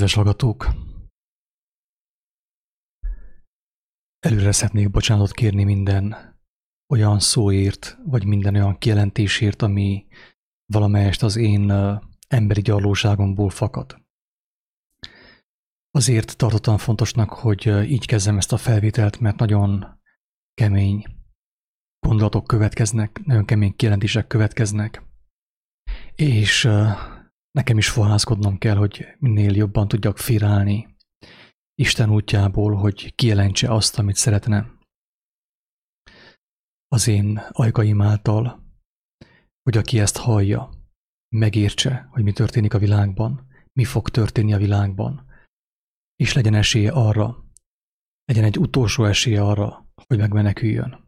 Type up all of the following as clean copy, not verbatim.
Kedves hallgatók! Előre szeretnék bocsánatot kérni minden olyan szóért, vagy minden olyan kijelentésért, ami valamelyest az én emberi gyarlóságomból fakad. Azért tartottam fontosnak, hogy így kezdem ezt a felvételt, mert nagyon kemény gondolatok következnek, nagyon kemény kijelentések következnek, és nekem is fohászkodnom kell, hogy minél jobban tudjak félreállni Isten útjából, hogy kijelentse azt, amit szeretne az én ajkaim által, hogy aki ezt hallja, megértse, hogy mi történik a világban, mi fog történni a világban, és legyen esélye arra, legyen egy utolsó esélye arra, hogy megmeneküljön.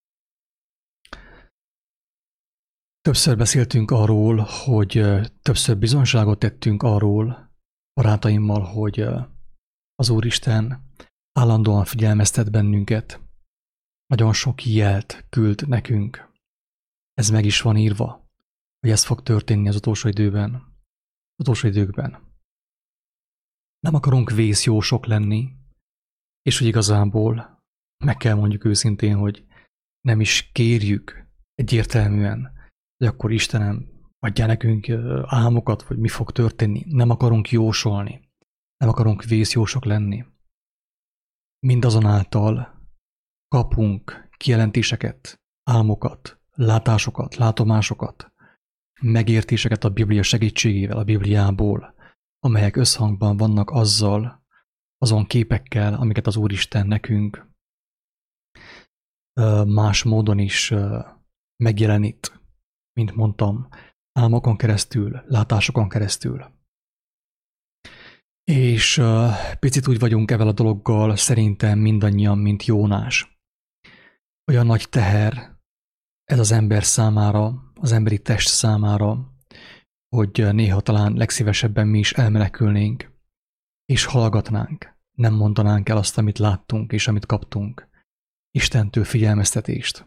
Többször beszéltünk arról, hogy többször bizonyságot tettünk arról barátaimmal, hogy az Úristen állandóan figyelmeztet bennünket, nagyon sok jelt küld nekünk. Ez meg is van írva, hogy ez fog történni az utolsó időkben. Nem akarunk vészjósok lenni, és hogy igazából meg kell mondjuk őszintén, hogy nem is kérjük egyértelműen, hogy akkor Istenem, adjál nekünk álmokat, vagy mi fog történni. Nem akarunk jósolni. Nem akarunk vészjósok lenni. Mindazonáltal kapunk kijelentéseket, álmokat, látásokat, látomásokat, megértéseket a Biblia segítségével, a Bibliából, amelyek összhangban vannak azzal, azon képekkel, amiket az Úristen nekünk más módon is megjelenít, mint mondtam, álmokon keresztül, látásokon keresztül. És picit úgy vagyunk ezzel a dologgal szerintem mindannyian, mint Jónás. Olyan nagy teher ez az ember számára, az emberi test számára, hogy néha talán legszívesebben mi is elmenekülnénk, és hallgatnánk, nem mondanánk el azt, amit láttunk és amit kaptunk, Istentől figyelmeztetést.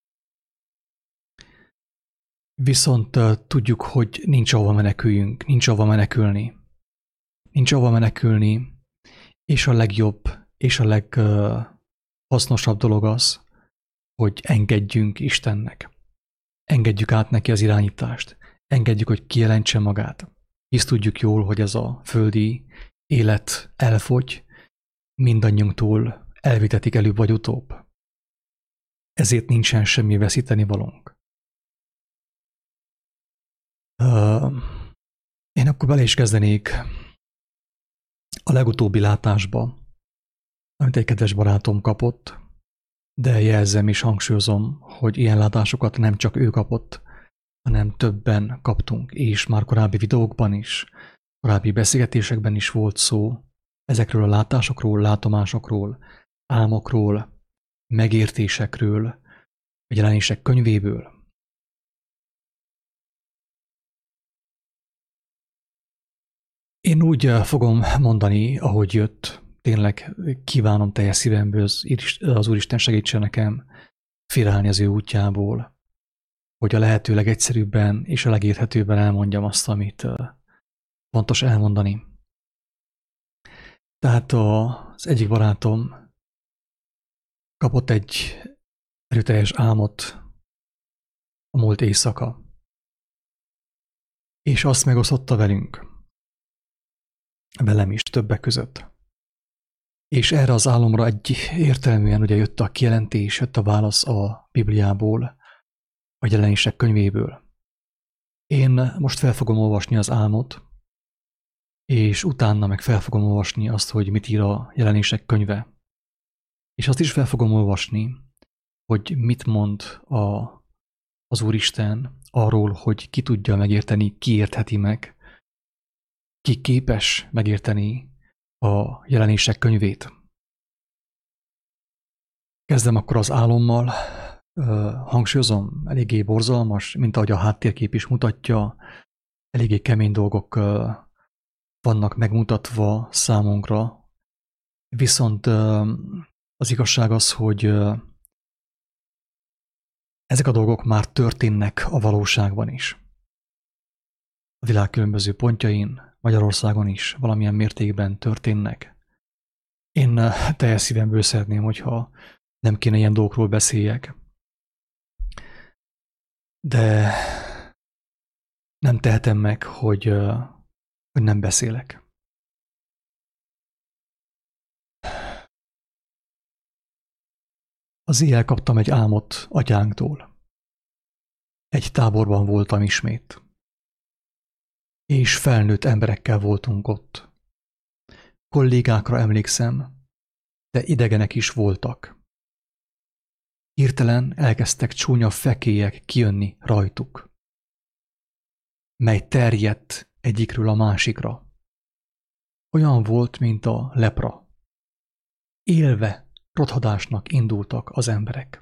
Viszont tudjuk, hogy nincs ahova meneküljünk, nincs ahova menekülni. Nincs ahova menekülni, és a legjobb és a leghasznosabb dolog az, hogy engedjünk Istennek. Engedjük át neki az irányítást. Engedjük, hogy kijelentse magát. Hisz tudjuk jól, hogy ez a földi élet elfogy, mindannyiunktól elvitetik előbb vagy utóbb. Ezért nincsen semmi veszíteni valónk. Én akkor bele is kezdenék a legutóbbi látásba, amit egy kedves barátom kapott, de jelzem és hangsúlyozom, hogy ilyen látásokat nem csak ő kapott, hanem többen kaptunk, és már korábbi videókban is, korábbi beszélgetésekben is volt szó ezekről a látásokról, látomásokról, álmokról, megértésekről, a jelenések könyvéből. Én úgy fogom mondani, ahogy jött, tényleg kívánom teljes szívemből, az Úristen segítsen nekem félreállni az ő útjából, hogy a lehető legegyszerűbben és a legérthetőbben elmondjam azt, amit fontos elmondani. Tehát az egyik barátom kapott egy erőteljes álmot a múlt éjszaka, és azt megosztotta velem is többek között. És erre az álomra egyértelműen ugye jött a kijelentés, jött a válasz a Bibliából, a jelenések könyvéből. Én most fel fogom olvasni az álmot, és utána meg fel fogom olvasni azt, hogy mit ír a jelenések könyve. És azt is fel fogom olvasni, hogy mit mond az Úristen arról, hogy ki tudja megérteni, ki értheti meg, ki képes megérteni a jelenések könyvét. Kezdem akkor az álommal. Hangsúlyozom, eléggé borzalmas, mint ahogy a háttérkép is mutatja, eléggé kemény dolgok vannak megmutatva számunkra. Viszont az igazság az, hogy ezek a dolgok már történnek a valóságban is. A világ különböző pontjain, Magyarországon is valamilyen mértékben történnek. Én teljes szívemből szeretném, hogyha nem kéne ilyen dolgokról beszéljek. De nem tehetem meg, hogy nem beszélek. Az éjjel kaptam egy álmot atyánktól. Egy táborban voltam ismét. És felnőtt emberekkel voltunk ott. Kollégákra emlékszem, de idegenek is voltak. Hirtelen elkezdtek csúnya fekélyek kijönni rajtuk, mely terjedt egyikről a másikra. Olyan volt, mint a lepra. Élve rothadásnak indultak az emberek.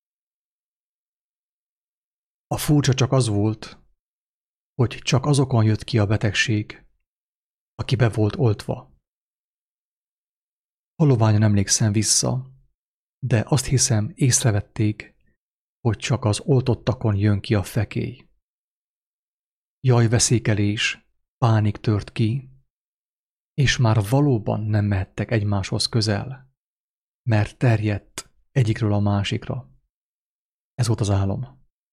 A furcsa csak az volt, hogy csak azokon jött ki a betegség, aki be volt oltva. Haloványan emlékszem vissza, de azt hiszem észrevették, hogy csak az oltottakon jön ki a fekély. Jajveszékelés, pánik tört ki, és már valóban nem mehettek egymáshoz közel, mert terjedt egyikről a másikra. Ez volt az álom.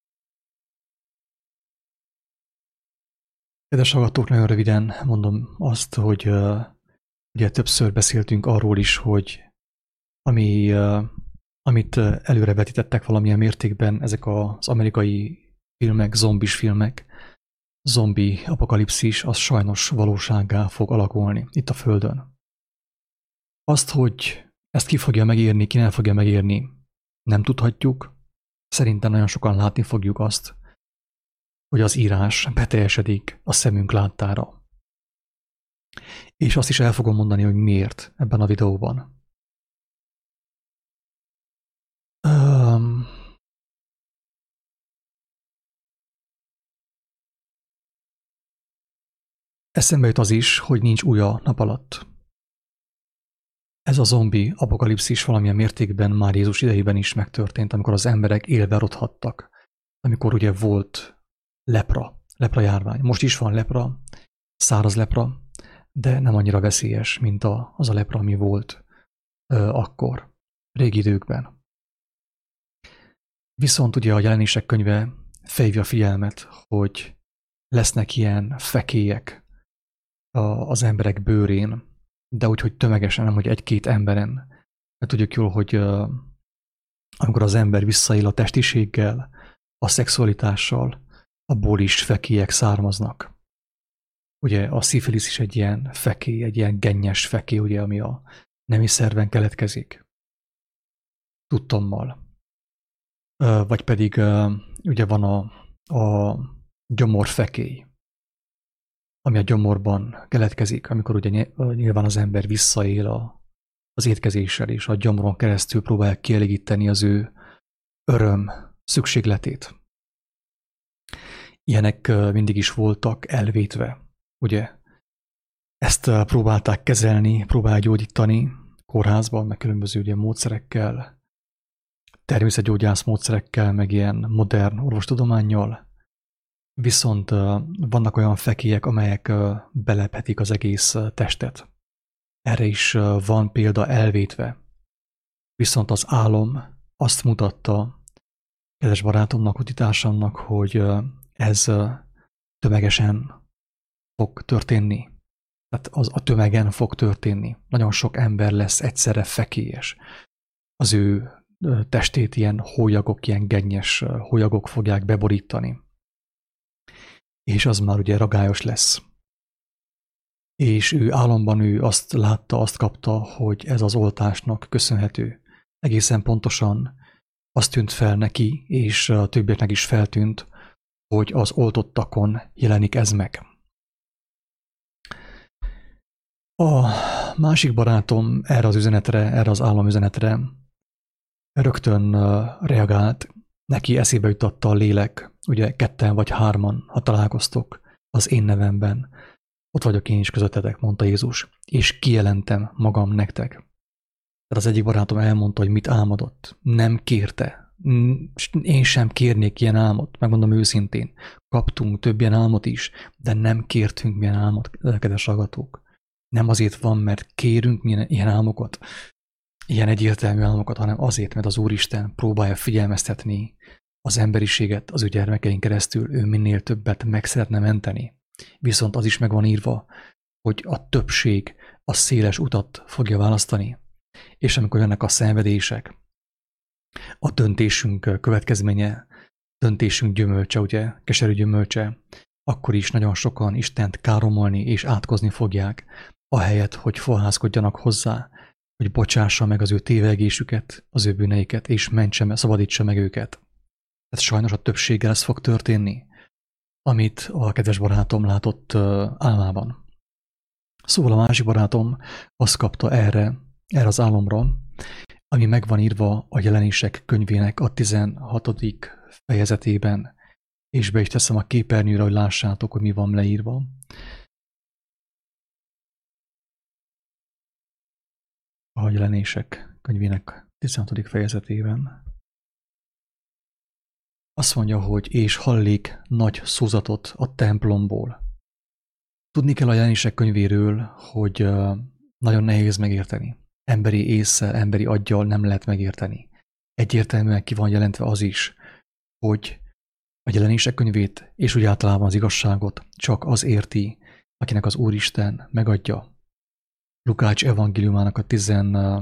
Kedves hallgatók, nagyon röviden mondom azt, hogy ugye többször beszéltünk arról is, hogy amit előrevetítettek valamilyen mértékben ezek az amerikai filmek, zombis filmek, zombi apokalipszis, az sajnos valósággá fog alakulni itt a Földön. Azt, hogy ezt ki fogja megérni, ki nem fogja megérni, nem tudhatjuk. Szerintem nagyon sokan látni fogjuk azt, hogy az írás beteljesedik a szemünk láttára. És azt is el fogom mondani, hogy miért ebben a videóban. Eszembe jut az is, hogy nincs új a nap alatt. Ez a zombi apokalipszis valamilyen mértékben már Jézus idejében is megtörtént, amikor az emberek élve rothadtak. Amikor ugye volt lepra járvány. Most is van lepra, száraz lepra, de nem annyira veszélyes, mint az a lepra, ami volt akkor, régi időkben. Viszont ugye a Jelenések könyve felhívja a figyelmet, hogy lesznek ilyen fekélyek az emberek bőrén, de úgy, hogy tömegesen, nem hogy egy-két emberen. Mert tudjuk jól, hogy amikor az ember visszaél a testiséggel, a szexualitással, abból is fekélyek származnak. Ugye a szifilisz is egy ilyen fekély, egy ilyen gennyes fekély, ugye, ami a nemi szerven keletkezik. Tudtommal. Vagy pedig ugye van a gyomorfekély, ami a gyomorban keletkezik, amikor ugye nyilván az ember visszaél az étkezéssel, és a gyomoron keresztül próbálják kielégíteni az ő öröm szükségletét. Ilyenek mindig is voltak elvétve, ugye? Ezt próbálták kezelni, próbálják gyógyítani kórházban, meg különböző ugye, módszerekkel, természetgyógyász módszerekkel, meg ilyen modern orvostudománnyal. Viszont vannak olyan fekélyek, amelyek belephetik az egész testet. Erre is van példa elvétve. Viszont az álom azt mutatta kedves barátomnak, utitársamnak, hogy ez tömegesen fog történni. Tehát az a tömegen fog történni. Nagyon sok ember lesz egyszerre fekélyes. Az ő testét ilyen hólyagok, ilyen gennyes hólyagok fogják beborítani. És az már ugye ragályos lesz. És ő álomban azt látta, azt kapta, hogy ez az oltásnak köszönhető. Egészen pontosan azt tűnt fel neki, és a többieknek is feltűnt, hogy az oltottakon jelenik ez meg. A másik barátom erre az üzenetre, erre az álomüzenetre rögtön reagált, neki eszébe juttatta a lélek, ugye 2 vagy 3 ha találkoztok az én nevemben, ott vagyok én is közöttetek, mondta Jézus, és kijelentem magam nektek. Tehát az egyik barátom elmondta, hogy mit álmodott. Nem kérte Én sem kérnék ilyen álmot, megmondom őszintén. Kaptunk több ilyen álmot is, de nem kértünk milyen álmot, kedves hallgatók. Nem azért van, mert kérünk ilyen álmokat, ilyen egyértelmű álmokat, hanem azért, mert az Úristen próbálja figyelmeztetni az emberiséget az ő gyermekeink keresztül, ő minél többet meg szeretne menteni. Viszont az is meg van írva, hogy a többség a széles utat fogja választani, és amikor jönnek a szenvedések, a döntésünk következménye, döntésünk gyümölcse, ugye, keserű gyümölcse, akkor is nagyon sokan Istent káromolni és átkozni fogják, ahelyett, hogy fohászkodjanak hozzá, hogy bocsássa meg az ő tévegésüket, az ő bűneiket, és mentse, szabadítsa meg őket. Tehát sajnos a többséggel ez fog történni, amit a kedves barátom látott álmában. Szóval a másik barátom azt kapta erre az álomra, ami meg van írva a Jelenések könyvének a 16. fejezetében, és be is teszem a képernyőre, hogy lássátok, hogy mi van leírva. A Jelenések könyvének 16. fejezetében. Azt mondja, hogy és hallék nagy szózatot a templomból. Tudni kell a Jelenések könyvéről, hogy nagyon nehéz megérteni. Emberi ésszel, emberi aggyal nem lehet megérteni. Egyértelműen ki van jelentve az is, hogy a Jelenések könyvét és úgy általában az igazságot csak az érti, akinek az Úristen megadja. Lukács evangéliumának a 10.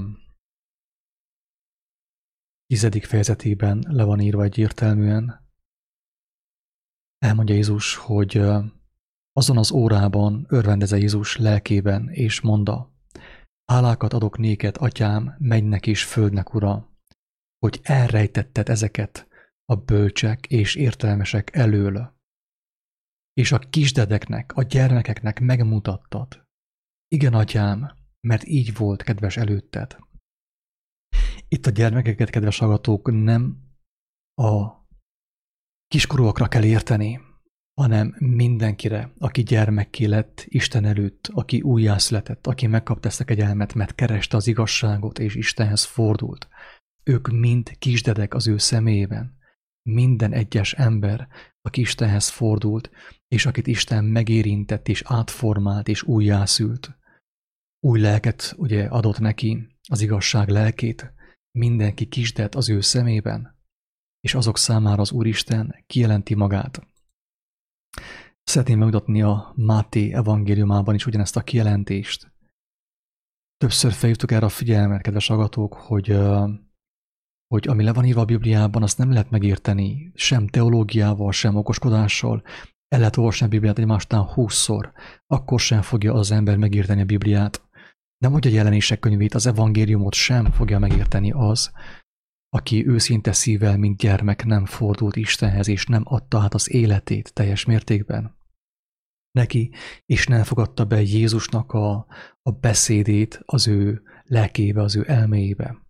fejezetében le van írva egyértelműen. Elmondja Jézus, hogy azon az órában örvendeze Jézus lelkében, és mondta, hálákat adok néked, atyám, mennynek és földnek, ura, hogy elrejtetted ezeket a bölcsek és értelmesek elől, és a kisdedeknek, a gyermekeknek megmutattad. Igen, atyám, mert így volt kedves előtted. Itt a gyermekeket, kedves hallgatók, nem a kiskorúakra kell érteni, hanem mindenkire, aki gyermekké lett Isten előtt, aki újjászületett, aki megkapta ezt a kegyelmet, mert kereste az igazságot és Istenhez fordult. Ők mind kisdedek az ő személyében. Minden egyes ember, aki Istenhez fordult, és akit Isten megérintett és átformált és újjászült. Új lelket ugye adott neki, az igazság lelkét, mindenki kisded az ő szemében, és azok számára az Úristen kijelenti magát. Szeretném megmutatni a Máté evangéliumában is ugyanezt a kijelentést. Többször felhívtuk erre a figyelmet, kedves hallgatók, hogy ami le van írva a Bibliában, azt nem lehet megérteni sem teológiával, sem okoskodással. El lehet olvasni a Bibliát egymástán 20-szor, akkor sem fogja az ember megérteni a Bibliát. Nem hogy a Jelenések könyvét, az evangéliumot sem fogja megérteni az, aki őszinte szívvel, mint gyermek nem fordult Istenhez, és nem adta át az életét teljes mértékben neki, és nem fogadta be Jézusnak a beszédét az ő lelkébe, az ő elméjébe.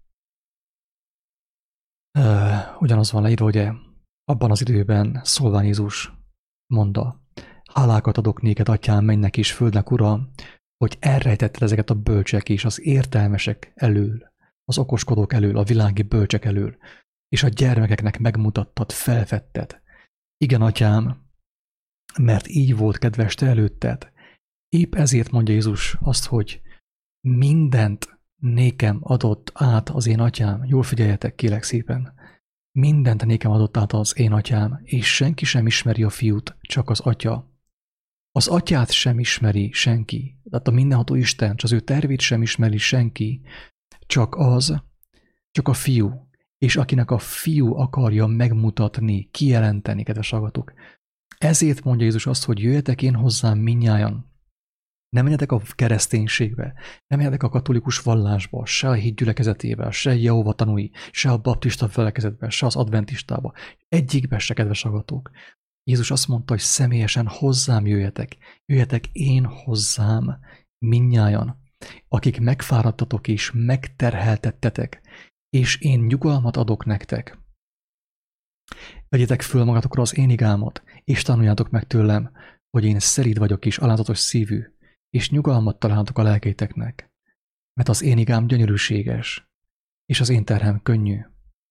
Ugyanaz van leírva, ugye abban az időben szólván Jézus mondta, hálákat adok néked, atyám, mennynek és földnek, ura, hogy elrejtetted ezeket a bölcsek és az értelmesek elől, az okoskodók elől, a világi bölcsek elől, és a gyermekeknek megmutattad, felvetted. Igen, atyám, mert így volt kedves te előtted. Épp ezért mondja Jézus azt, hogy mindent nékem adott át az én atyám. Jól figyeljetek, kérlek szépen. Mindent nékem adott át az én atyám, és senki sem ismeri a fiút, csak az atya. Az atyát sem ismeri senki, tehát a mindenható Isten, csak az ő tervét sem ismeri senki, csak a fiú, és akinek a fiú akarja megmutatni, kijelenteni, kedves hallgatók. Ezért mondja Jézus azt, hogy jöjjetek én hozzám mindnyájan. Nem menjetek a kereszténységbe, nem menjetek a katolikus vallásba, se a híd gyülekezetébe, se a Jehova tanúi, se a baptista felekezetbe, se az adventistába. Egyikbe se, kedves hallgatók. Jézus azt mondta, hogy személyesen hozzám jöjjetek. Jöjjetek én hozzám mindnyájan, akik megfáradtatok és megterheltettetek, és én nyugalmat adok nektek. Vegyétek föl magatokra az én igámat, és tanuljátok meg tőlem, hogy én szelíd vagyok és alázatos szívű, és nyugalmat találtok a lelkeiteknek, mert az én igám gyönyörűséges, és az én terhem könnyű.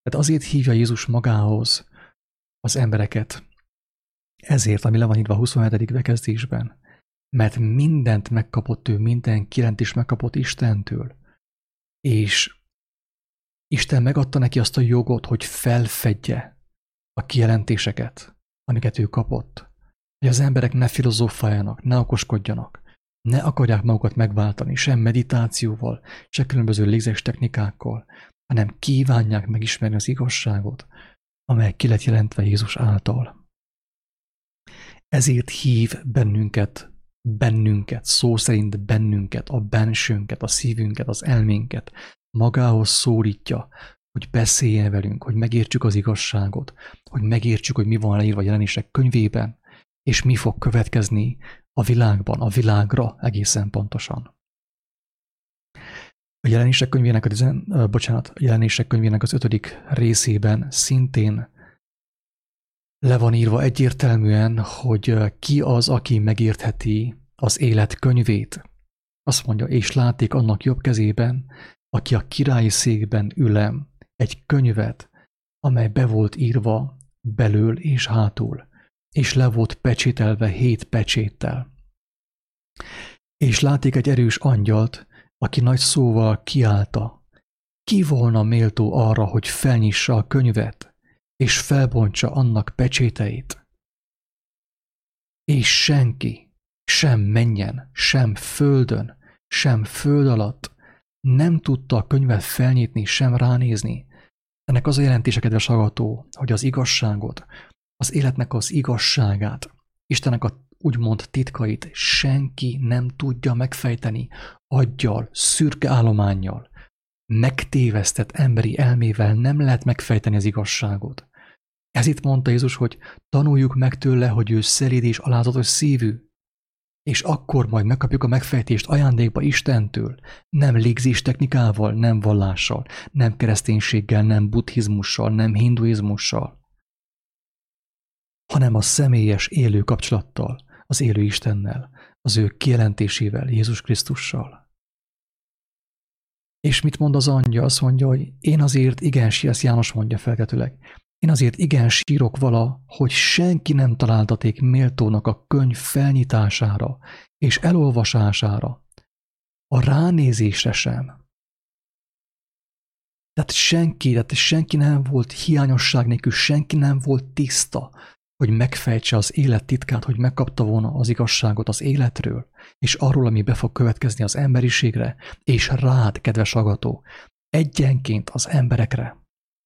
Tehát azért hívja Jézus magához az embereket, ezért, ami le van írva a 27. bekezdésben, mert mindent megkapott ő, minden kijelentést megkapott Istentől, és Isten megadta neki azt a jogot, hogy felfedje a kijelentéseket, amiket ő kapott. Hogy az emberek ne filozófáljanak, ne okoskodjanak, ne akarják magukat megváltani, sem meditációval, se különböző légzés technikákkal, hanem kívánják megismerni az igazságot, amely ki lett jelentve Jézus által. Ezért hív bennünket, szó szerint bennünket, a bensőnket, a szívünket, az elménket, magához szólítja, hogy beszéljen velünk, hogy megértsük az igazságot, hogy megértsük, hogy mi van leírva a Jelenések könyvében, és mi fog következni a világban, a világra egészen pontosan. A Jelenések könyvének az 5. részében szintén le van írva egyértelműen, hogy ki az, aki megértheti az élet könyvét. Azt mondja, és látték annak jobb kezében, aki a királyi székben ülem, egy könyvet, amely be volt írva belül és hátul, és le volt pecsételve 7 pecséttel. És látték egy erős angyalt, aki nagy szóval kiálta, ki volna méltó arra, hogy felnyissa a könyvet, és felbontsa annak pecséteit. És senki, sem mennyen, sem földön, sem föld alatt nem tudta a könyvet felnyitni, sem ránézni. Ennek az a jelentése, kedves hallgató, hogy az igazságot, az életnek az igazságát, Istennek a úgymond titkait senki nem tudja megfejteni aggyal, szürke állománnyal, megtévesztett emberi elmével nem lehet megfejteni az igazságot. Ez itt mondta Jézus, hogy tanuljuk meg tőle, hogy ő szelíd és alázatos szívű, és akkor majd megkapjuk a megfejtést ajándékba Istentől, nem légzés technikával, nem vallással, nem kereszténységgel, nem buddhizmussal, nem hinduizmussal, hanem a személyes élő kapcsolattal, az élő Istennel, az ő kijelentésével, Jézus Krisztussal. És mit mond az angyal? Azt mondja, hogy én azért igen, ezt János mondja feltetőleg, én azért igen sírok vala, hogy senki nem találtaték méltónak a könyv felnyitására és elolvasására, a ránézésre sem. Tehát senki nem volt hiányosság nélkül, senki nem volt tiszta, hogy megfejtse az élet titkát, hogy megkapta volna az igazságot az életről, és arról, ami be fog következni az emberiségre, és rád, kedves hallgató, egyenként az emberekre.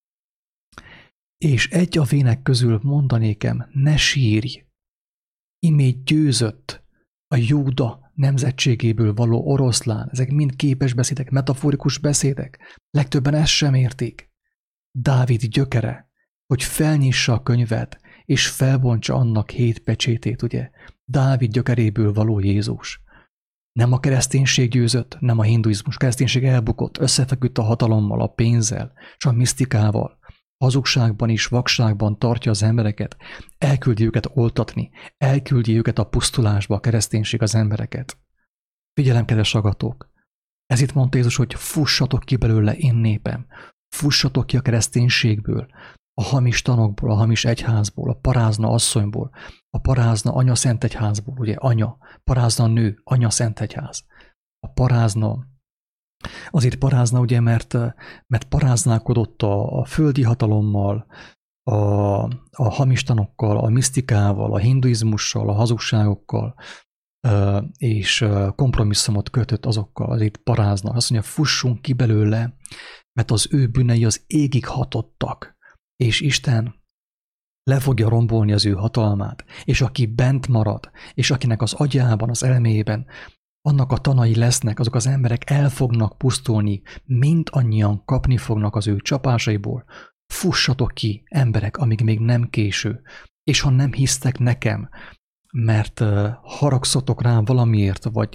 És egy a vének közül mondanékem, ne sírj, imét győzött a Júda nemzetségéből való oroszlán, ezek mind képes beszédek, metaforikus beszédek, legtöbben ezt sem értik. Dávid gyökere, hogy felnyissa a könyvet, és felbontsa annak 7 pecsétét, ugye? Dávid gyökeréből való Jézus. Nem a kereszténység győzött, nem a hinduizmus. Kereszténység elbukott, összefeküdt a hatalommal, a pénzzel, és a misztikával. Hazugságban és vakságban tartja az embereket, elküldi őket oltatni, elküldi őket a pusztulásba, a kereszténység az embereket. Figyelem, kedves hallgatók! Ez itt mondta Jézus, hogy fussatok ki belőle, én népem, fussatok ki a kereszténységből, a hamis tanokból, a hamis egyházból, a parázna asszonyból, a parázna anya szent egyházból, ugye anya, parázna nő, anya szent egyház. A parázna, azért parázna, ugye, mert paráználkodott a földi hatalommal, a hamis tanokkal, a misztikával, a hinduizmussal, a hazugságokkal, és kompromisszumot kötött azokkal, azért parázna. Azt mondja, fussunk ki belőle, mert az ő bűnei az égig hatottak, és Isten le fogja rombolni az ő hatalmát, és aki bent marad, és akinek az agyában, az elméjében annak a tanai lesznek, azok az emberek el fognak pusztulni, mindannyian kapni fognak az ő csapásaiból. Fussatok ki, emberek, amíg még nem késő. És ha nem hisztek nekem, mert haragszotok rám valamiért, vagy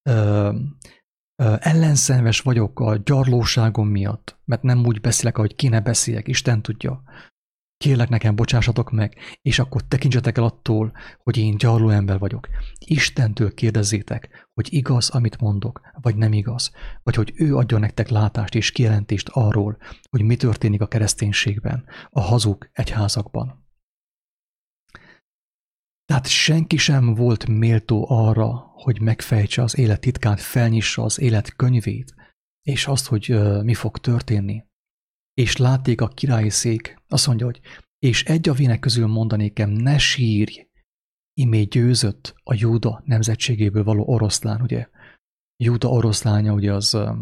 ellenszenves vagyok a gyarlóságom miatt, mert nem úgy beszélek, ahogy kéne beszéljek, Isten tudja, Kérlek, nekem bocsássatok meg, és akkor tekintsetek el attól, hogy én gyarló ember vagyok. Istentől kérdezzétek, hogy igaz, amit mondok, vagy nem igaz, vagy hogy ő adjon nektek látást és kijelentést arról, hogy mi történik a kereszténységben, a hazug egyházakban. Tehát senki sem volt méltó arra, hogy megfejtse az élet titkát, felnyissa az élet könyvét, és azt, hogy mi fog történni. És látték a királyi szék, azt mondja, hogy és egy a vének közül mondanékem, ne sírj, imé győzött a Júda nemzetségéből való oroszlán, ugye? Júda oroszlánya, ugye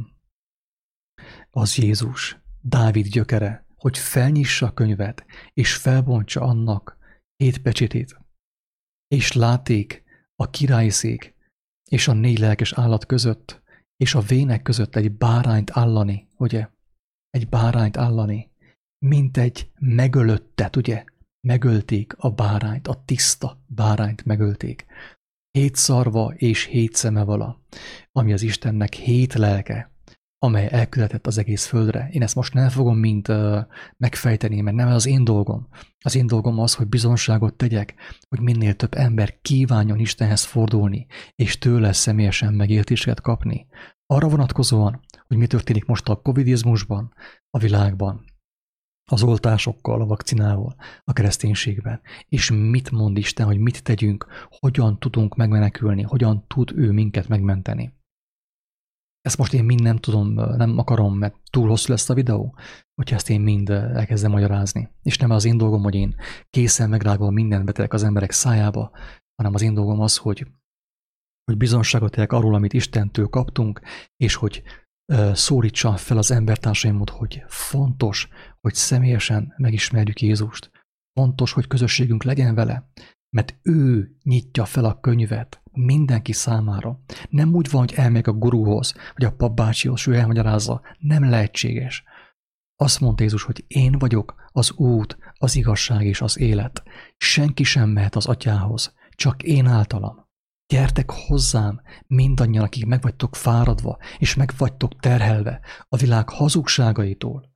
az Jézus, Dávid gyökere, hogy felnyissa a könyvet, és felbontsa annak 7 pecsétét. És látték a királyi szék, és a 4 lelkes állat között, és a vének között egy bárányt állani, ugye? Egy bárányt állani, mint egy megölöttet, ugye? Megölték a bárányt, a tiszta bárányt megölték. 7 szarva és 7 szeme vala, ami az Istennek 7 lelke, amely elküldetett az egész földre. Én ezt most nem fogom mind megfejteni, mert nem az én dolgom. Az én dolgom az, hogy bizonságot tegyek, hogy minél több ember kívánjon Istenhez fordulni, és tőle személyesen megértéseket kapni. Arra vonatkozóan, hogy mi történik most a covidizmusban, a világban, az oltásokkal, a vakcinával, a kereszténységben, és mit mond Isten, hogy mit tegyünk, hogyan tudunk megmenekülni, hogyan tud ő minket megmenteni. Ezt most én mind nem tudom, nem akarom, mert túl hosszú lesz a videó, hogyha ezt én mind elkezdem magyarázni. És nem az én dolgom, hogy én készen megrágva mindent betelek az emberek szájába, hanem az én dolgom az, hogy bizonságot tegyek arról, amit Istentől kaptunk, és hogy szólítsam fel az embertársaimat, hogy fontos, hogy személyesen megismerjük Jézust. Fontos, hogy közösségünk legyen vele, mert ő nyitja fel a könyvet mindenki számára. Nem úgy van, hogy elmegy a guruhoz, vagy a papbácsihoz, ő elmagyarázza. Nem lehetséges. Azt mondta Jézus, hogy én vagyok az út, az igazság és az élet. Senki sem mehet az atyához, csak én általam. Gyertek hozzám, mindannyian, akik meg vagytok fáradva, és meg vagytok terhelve a világ hazugságaitól,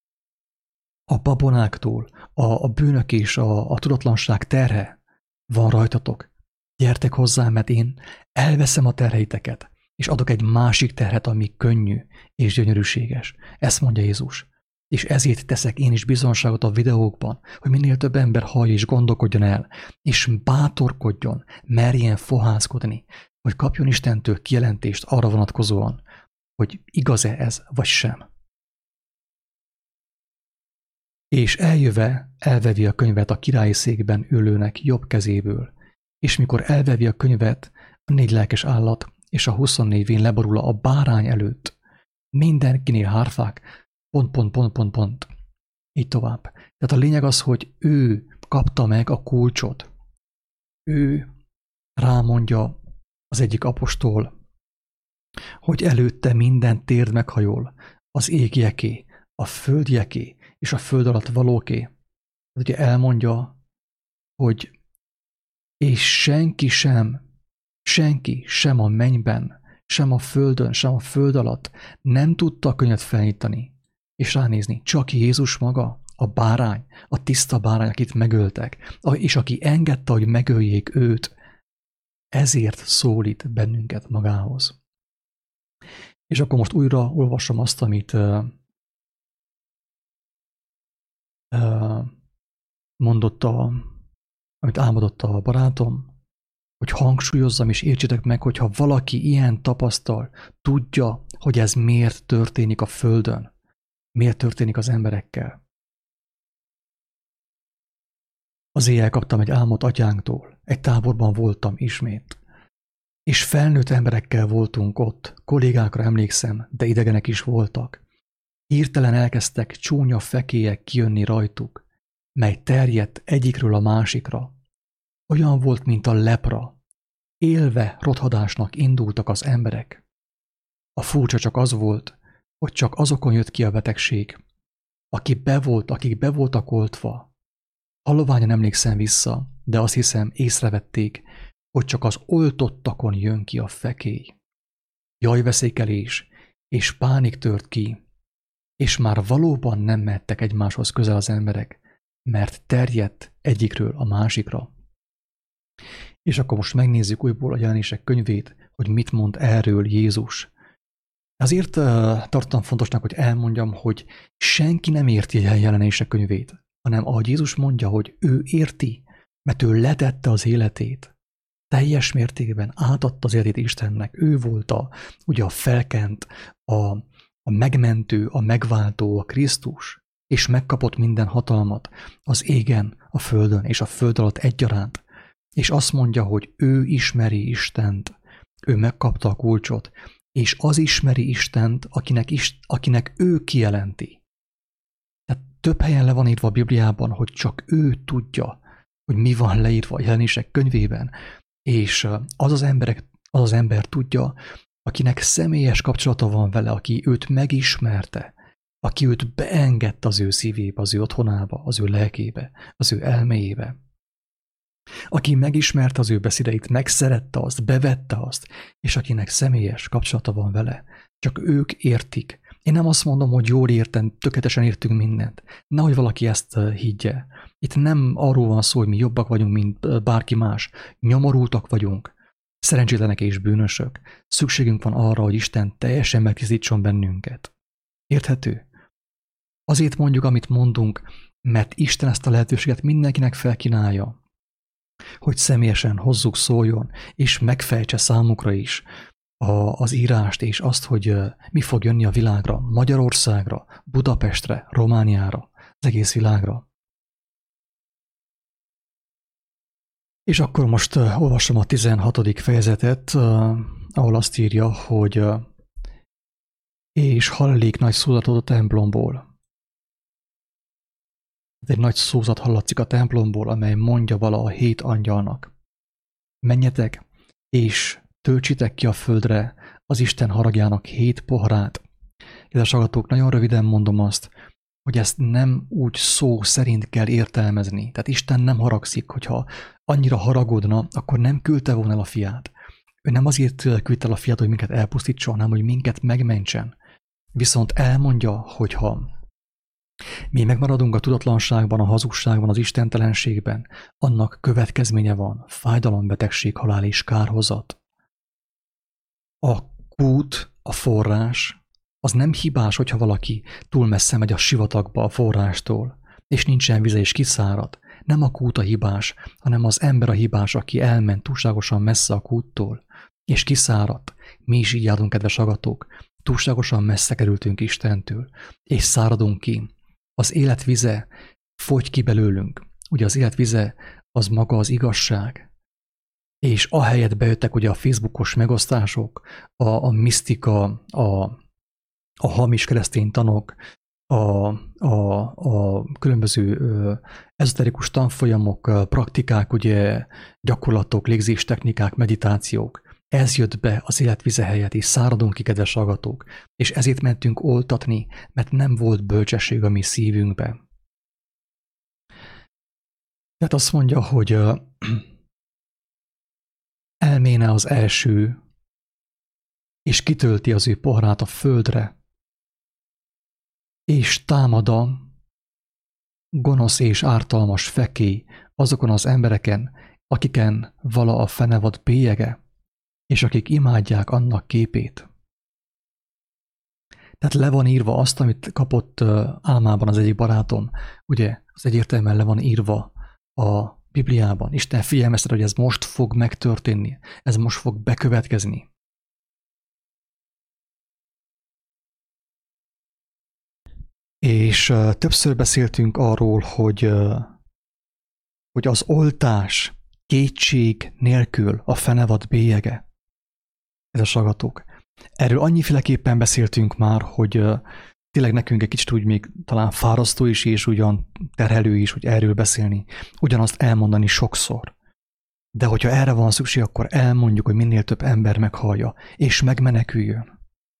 a babonáktól, a bűnök és a tudatlanság terhe van rajtatok. Gyertek hozzám, mert én elveszem a terheiteket, és adok egy másik terhet, ami könnyű és gyönyörűséges. Ezt mondja Jézus. És ezért teszek én is bizonságot a videókban, hogy minél több ember hallja és gondolkodjon el, és bátorkodjon, merjen fohászkodni, hogy kapjon Istentől kijelentést arra vonatkozóan, hogy igaz-e ez, vagy sem. És eljöve elvevi a könyvet a királyi székben ülőnek jobb kezéből, és mikor elvevi a könyvet, a 4 lelkes állat és a 24 vén leborul a bárány előtt. Mindenkinél hárfák, pont. Így tovább. Tehát a lényeg az, hogy ő kapta meg a kulcsot. Ő rámondja az egyik apostol, hogy előtte minden térd meghajol, az égjeké, a földjeké és a föld alatt valóké. Ugye elmondja, hogy és senki sem a mennyben, sem a földön, sem a föld alatt nem tudta a könyvet felnyitani és ránézni. Csak Jézus maga, a bárány, a tiszta bárány, akit megöltek, és aki engedte, hogy megöljék őt, ezért szólít bennünket magához. És akkor most újra olvasom azt, amit mondott amit álmodott a barátom, hogy hangsúlyozzam és értsétek meg, hogyha valaki ilyen tapasztal, tudja, hogy ez miért történik a Földön, miért történik az emberekkel. Az éjjel kaptam egy álmot atyánktól, egy táborban voltam ismét, és felnőtt emberekkel voltunk ott, kollégákra emlékszem, de idegenek is voltak. Hirtelen elkezdtek csúnya fekélyek kijönni rajtuk, mely terjedt egyikről a másikra. Olyan volt, mint a lepra. Élve rothadásnak indultak az emberek. A furcsa csak az volt, hogy csak azokon jött ki a betegség, akik be voltak oltva. Halványan emlékszem vissza, de azt hiszem észrevették, hogy csak az oltottakon jön ki a fekély. Jajveszékelés és pánik tört ki, és már valóban nem mehettek egymáshoz közel az emberek, mert terjedt egyikről a másikra. És akkor most megnézzük újból a Jelenések könyvét, hogy mit mond erről Jézus. Azért tartom fontosnak, hogy elmondjam, hogy senki nem érti a Jelenések könyvét, hanem ahogy Jézus mondja, hogy ő érti, mert ő letette az életét. Teljes mértékben átadta az életét Istennek. Ő volt ugye a felkent, a megmentő, a megváltó, a Krisztus, és megkapott minden hatalmat az égen, a földön és a föld alatt egyaránt. És azt mondja, hogy ő ismeri Istent, ő megkapta a kulcsot, és az ismeri Istent, akinek ő kijelenti. Tehát több helyen le van írva a Bibliában, hogy csak ő tudja, hogy mi van leírva a Jelenések könyvében, és az az ember tudja, akinek személyes kapcsolata van vele, aki őt megismerte, aki őt beengedte az ő szívébe, az ő otthonába, az ő lelkébe, az ő elméjébe. Aki megismerte az ő beszédeit, megszerette azt, bevette azt, és akinek személyes kapcsolata van vele, csak ők értik. Én nem azt mondom, hogy jól értem, tökéletesen értünk mindent. Nehogy valaki ezt higgye. Itt nem arról van szó, hogy mi jobbak vagyunk, mint bárki más. Nyomorultak vagyunk, szerencsétlenek és bűnösök. Szükségünk van arra, hogy Isten teljesen megtisztítson bennünket. Érthető? Azért mondjuk, amit mondunk, mert Isten ezt a lehetőséget mindenkinek felkínálja, hogy személyesen hozzuk szóljon, és megfejtse számukra is az írást, és azt, hogy mi fog jönni a világra, Magyarországra, Budapestre, Romániára, az egész világra. És akkor most olvasom a 16. fejezetet, ahol azt írja, hogy és hallék nagy szózatot a templomból. Egy nagy szózat hallatszik a templomból, amely mondja vala a 7 angyalnak. Menjetek, és töltsétek ki a földre az Isten haragjának 7 poharát. Kedves hallgatók, nagyon röviden mondom azt, hogy ezt nem úgy szó szerint kell értelmezni. Tehát Isten nem haragszik, hogyha annyira haragodna, akkor nem küldte volna el a fiát. Ő nem azért küldte el a fiát, hogy minket elpusztítson, hanem hogy minket megmentsen. Viszont elmondja, hogyha mi megmaradunk a tudatlanságban, a hazugságban, az istentelenségben, annak következménye van, fájdalombetegség, halál és kárhozat. A kút, a forrás, az nem hibás, hogyha valaki túl messze megy a sivatagba a forrástól, és nincsen vize és kiszárad. Nem a kút a hibás, hanem az ember a hibás, aki elment túlságosan messze a kúttól, és kiszáradt. Mi is így járunk, kedves hallgatók, túlságosan messze kerültünk Istentől, és száradunk ki. Az élet vize fogy ki belőlünk. Ugye az élet vize az maga az igazság. És ahelyett bejöttek ugye a Facebookos megosztások, a misztika, a hamis keresztény tanok, a különböző ezoterikus tanfolyamok, praktikák, ugye gyakorlatok, légzéstechnikák, meditációk. Ez jött be az életvize helyett, és száradunk ki, kedves hallgatók, és ezért mentünk oltatni, mert nem volt bölcsesség a mi szívünkbe. Tehát azt mondja, hogy elméne az első, és kitölti az ő poharát a földre, és támad a gonosz és ártalmas fekély azokon az embereken, akiken vala a fenevad bélyege, és akik imádják annak képét. Tehát le van írva azt, amit kapott álmában az egyik barátom. Ugye, az egyértelműen le van írva a Bibliában. Isten figyelmeztet, hogy ez most fog megtörténni, ez most fog bekövetkezni. És többször beszéltünk arról, hogy az oltás kétség nélkül a fenevad bélyege. Ez a sagatok. Erről annyiféleképpen beszéltünk már, hogy tényleg nekünk egy kicsit úgy még talán fárasztó is, és ugyan terhelő is, hogy erről beszélni, ugyanazt elmondani sokszor. De hogyha erre van szükség, akkor elmondjuk, hogy minél több ember meghallja, és megmeneküljön.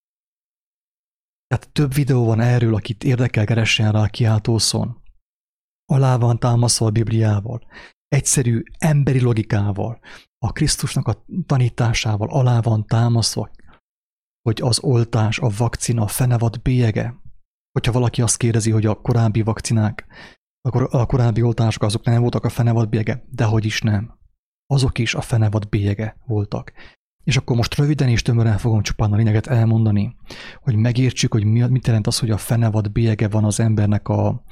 Tehát több videó van erről, akit érdekel, keressen rá a kiáltószón. Alá van támaszva a Bibliával, egyszerű emberi logikával, a Krisztusnak a tanításával alá van támaszva, hogy az oltás, a vakcina, a fenevad bélyege. Hogyha valaki azt kérdezi, hogy a korábbi vakcinák Akkor a korábbi oltások azok nem voltak a fenevad bélyege, dehogy is nem. Azok is a fenevad bélyege voltak. És akkor most röviden és tömören fogom csupán a lényeget elmondani, hogy megértsük, hogy mit jelent az, hogy a fenevad bélyege van az embernek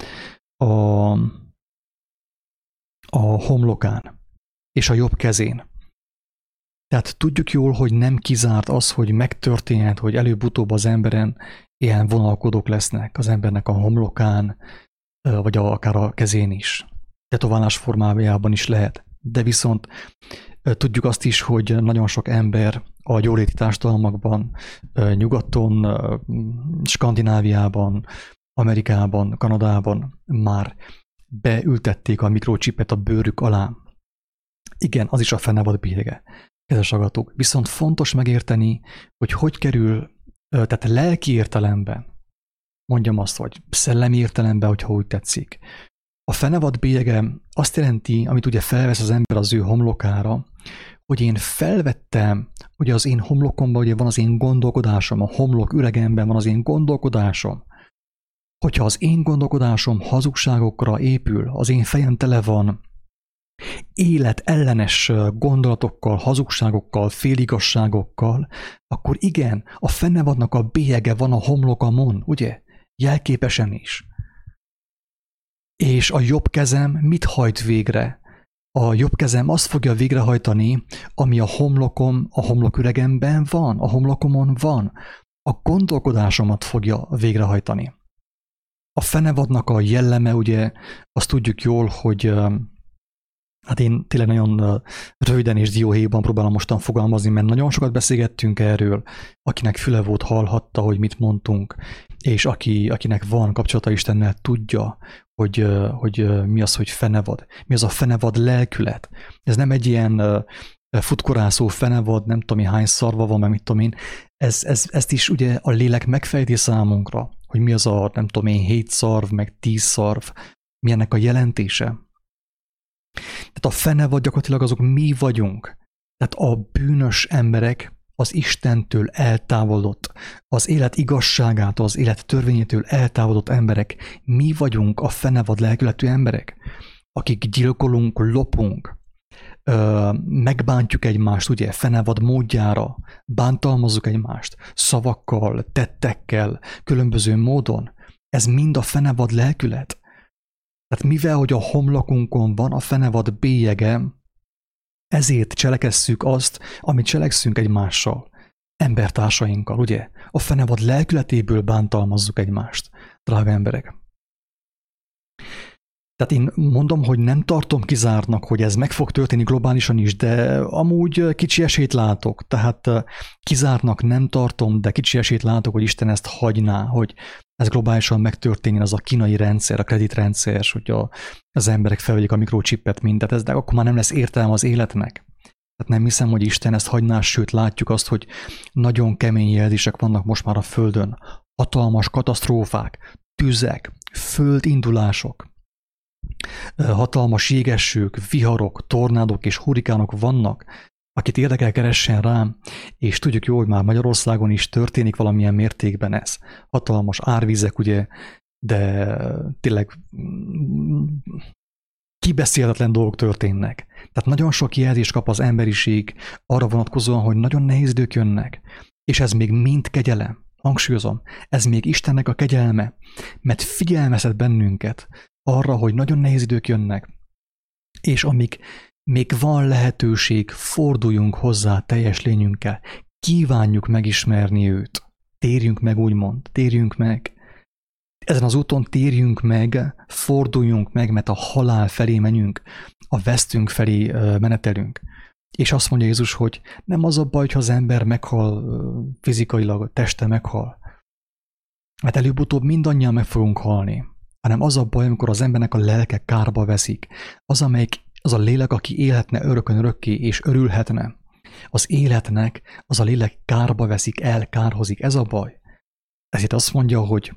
a homlokán és a jobb kezén. Tehát tudjuk jól, hogy nem kizárt az, hogy megtörténhet, hogy előbb-utóbb az emberen ilyen vonalkodók lesznek az embernek a homlokán, vagy akár a kezén is. Tetoválás formájában is lehet. De viszont tudjuk azt is, hogy nagyon sok ember a jóléti társadalmakban, nyugaton, Skandináviában, Amerikában, Kanadában már beültették a mikrocsipet a bőrük alá. Igen, az is a fenevad bélyege, kedves hallgatók. Viszont fontos megérteni, hogy kerül, tehát lelki értelemben, mondjam azt, vagy szellemi értelemben, hogyha úgy tetszik. A fenevad bélyege azt jelenti, amit ugye felvesz az ember az ő homlokára, hogy én felvettem, ugye az én homlokomban ugye van az én gondolkodásom, a homlok üregemben van az én gondolkodásom. Hogyha az én gondolkodásom hazugságokra épül, az én fejem tele van életellenes gondolatokkal, hazugságokkal, féligasságokkal, akkor igen, a fenevadnak a bélyege van a homlokamon, ugye? Jelképesen is. És a jobb kezem mit hajt végre? A jobb kezem azt fogja végrehajtani, ami a homlokom, a homloküregemben van, a homlokomon van. A gondolkodásomat fogja végrehajtani. A fenevadnak a jelleme, ugye, azt tudjuk jól, hogy hát én tényleg nagyon röviden és dióhéjban próbálom mostan fogalmazni, mert nagyon sokat beszélgettünk erről, akinek füle volt, hallhatta, hogy mit mondtunk, és akinek van kapcsolata Istennel, tudja, hogy mi az, hogy fenevad. Mi az a fenevad lelkület. Ez nem egy ilyen futkorászó fenevad, nem tudom én hány szarva van, meg mit tudom én. Ezt is ugye a lélek megfejti számunkra, hogy mi az a nem tudom én 7 szarv, meg 10 szarv, mi ennek a jelentése. Tehát a fenevad gyakorlatilag azok mi vagyunk. Tehát a bűnös emberek, az Istentől eltávolodott, az élet igazságától, az élet törvényétől eltávolodott emberek, mi vagyunk a fenevad lelkületű emberek, akik gyilkolunk, lopunk, megbántjuk egymást, ugye, fenevad módjára, bántalmazzuk egymást, szavakkal, tettekkel, különböző módon. Ez mind a fenevad lelkület. Tehát mivel, hogy a homlokunkon van a fenevad bélyege, ezért cselekesszük azt, amit cselekszünk egymással, embertársainkkal, ugye? A fenevad lelkületéből bántalmazzuk egymást, drága emberek. Tehát én mondom, hogy nem tartom kizártnak, hogy ez meg fog történni globálisan is, de amúgy kicsi esélyt látok. Tehát kizártnak nem tartom, de kicsi esélyt látok, hogy Isten ezt hagyná, hogy ez globálisan megtörténjen, az a kínai rendszer, a kreditrendszer, hogy az emberek felvegyék a mikrocsipet, mindet, de akkor már nem lesz értelme az életnek. Tehát nem hiszem, hogy Isten ezt hagyná, sőt látjuk azt, hogy nagyon kemény jelzések vannak most már a Földön. Hatalmas katasztrófák, tüzek, földindulások, hatalmas jégesők, viharok, tornádok és hurrikánok vannak. Akit érdekel, keressen rám, és tudjuk jó, hogy már Magyarországon is történik valamilyen mértékben ez. Hatalmas árvizek, ugye, de tényleg kibeszélhetetlen dolgok történnek. Tehát nagyon sok jelzést kap az emberiség arra vonatkozóan, hogy nagyon nehéz idők jönnek, és ez még mind kegyelem. Hangsúlyozom, ez még Istennek a kegyelme, mert figyelmeztet bennünket arra, hogy nagyon nehéz idők jönnek, és amíg még van lehetőség, forduljunk hozzá teljes lényünkkel, kívánjuk megismerni őt. Térjünk meg, úgymond, térjünk meg. Ezen az úton térjünk meg, forduljunk meg, mert a halál felé menjünk, a vesztünk felé menetelünk. És azt mondja Jézus, hogy nem az a baj, ha az ember meghal fizikailag, a teste meghal. Mert előbb-utóbb mindannyian meg fogunk halni. Hanem az a baj, amikor az embernek a lelke kárba veszik. Az a lélek, aki élhetne örökön örökké, és örülhetne. Az életnek az a lélek kárba veszik, elkárhozik. Ez a baj. Ezért azt mondja, hogy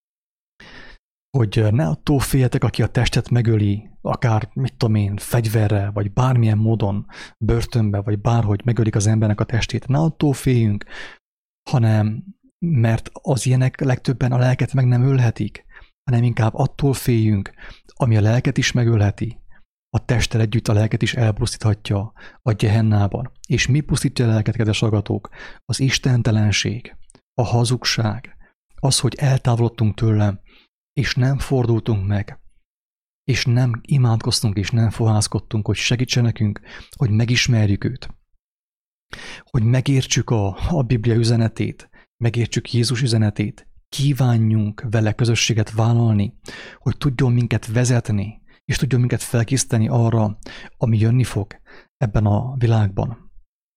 ne attól féljetek, aki a testet megöli, akár, mit tudom én, fegyverrel, vagy bármilyen módon, börtönbe, vagy bárhogy megölik az embernek a testét. Ne attól féljünk, hanem mert az ilyenek legtöbben a lelket meg nem ölhetik. hanem inkább attól féljünk, ami a lelket is megölheti, a testtel együtt a lelket is elpusztíthatja a gyehennában. És mi pusztítja a lelket, kedves hallgatók? Az istentelenség, a hazugság, az, hogy eltávolodtunk tőlem, és nem fordultunk meg, és nem imádkoztunk, és nem fohászkodtunk, hogy segítsen nekünk, hogy megismerjük őt, hogy megértsük a Biblia üzenetét, megértsük Jézus üzenetét, kívánjunk vele közösséget vállalni, hogy tudjon minket vezetni, és tudjon minket felkészíteni arra, ami jönni fog ebben a világban.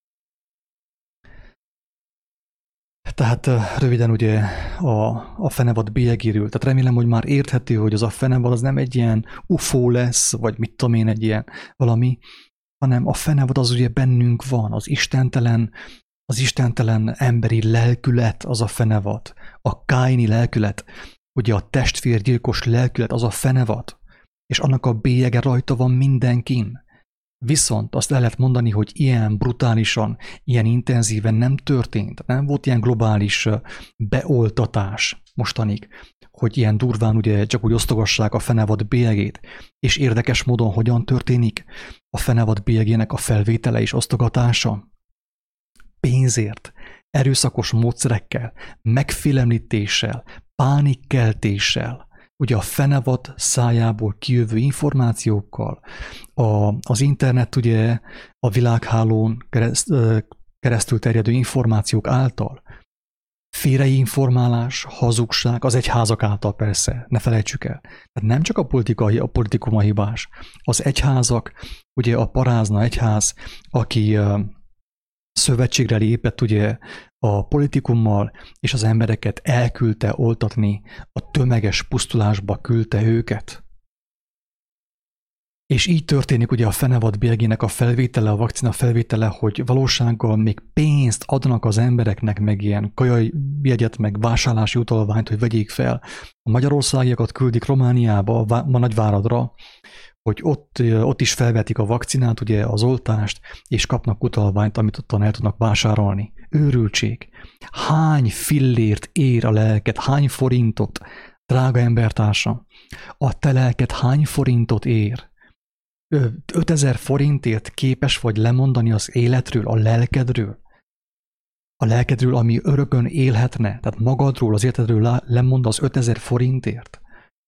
Tehát röviden ugye a fenevad bélyegéről. Tehát remélem, hogy már érthető, hogy az a fenevad az nem egy ilyen UFO lesz, vagy mit tudom én, egy ilyen valami, hanem a fenevad az ugye bennünk van, az istentelen emberi lelkület az a fenevad, a káini lelkület, ugye a testvérgyilkos lelkület az a fenevad, és annak a bélyege rajta van mindenkin. Viszont azt el lehet mondani, hogy ilyen brutálisan, ilyen intenzíven nem történt, nem volt ilyen globális beoltatás mostanig, hogy ilyen durván ugye csak úgy osztogassák a fenevad bélyegét, és érdekes módon hogyan történik a fenevad bélyegének a felvétele és osztogatása. Pénzért, erőszakos módszerekkel, megfélemlítéssel, pánikkeltéssel, ugye a fenevad szájából kijövő információkkal, az internet ugye a világhálón keresztül terjedő információk által, félreinformálás, hazugság, az egyházak által persze, ne felejtsük el. Tehát nem csak a politikum a hibás. Az egyházak, ugye a parázna egyház, aki szövetségre lépett ugye a politikummal, és az embereket elküldte oltatni, a tömeges pusztulásba küldte őket. És így történik ugye a fenevad bélyegének a felvétele, a vakcina felvétele, hogy valósággal még pénzt adnak az embereknek, meg ilyen kajajjegyet, meg vásárlási utalványt, hogy vegyék fel. A magyarországiakat küldik Romániába, a Nagyváradra, hogy ott is felvetik a vakcinát, ugye az oltást, és kapnak utalványt, amit ottan el tudnak vásárolni. Őrültség. Hány fillért ér a lelket, hány forintot, drága embertársam? A te lelked hány forintot ér? 5000 forintért képes vagy lemondani az életről, a lelkedről? A lelkedről, ami örökön élhetne, tehát magadról, az életedről lemondasz 5000 forintért?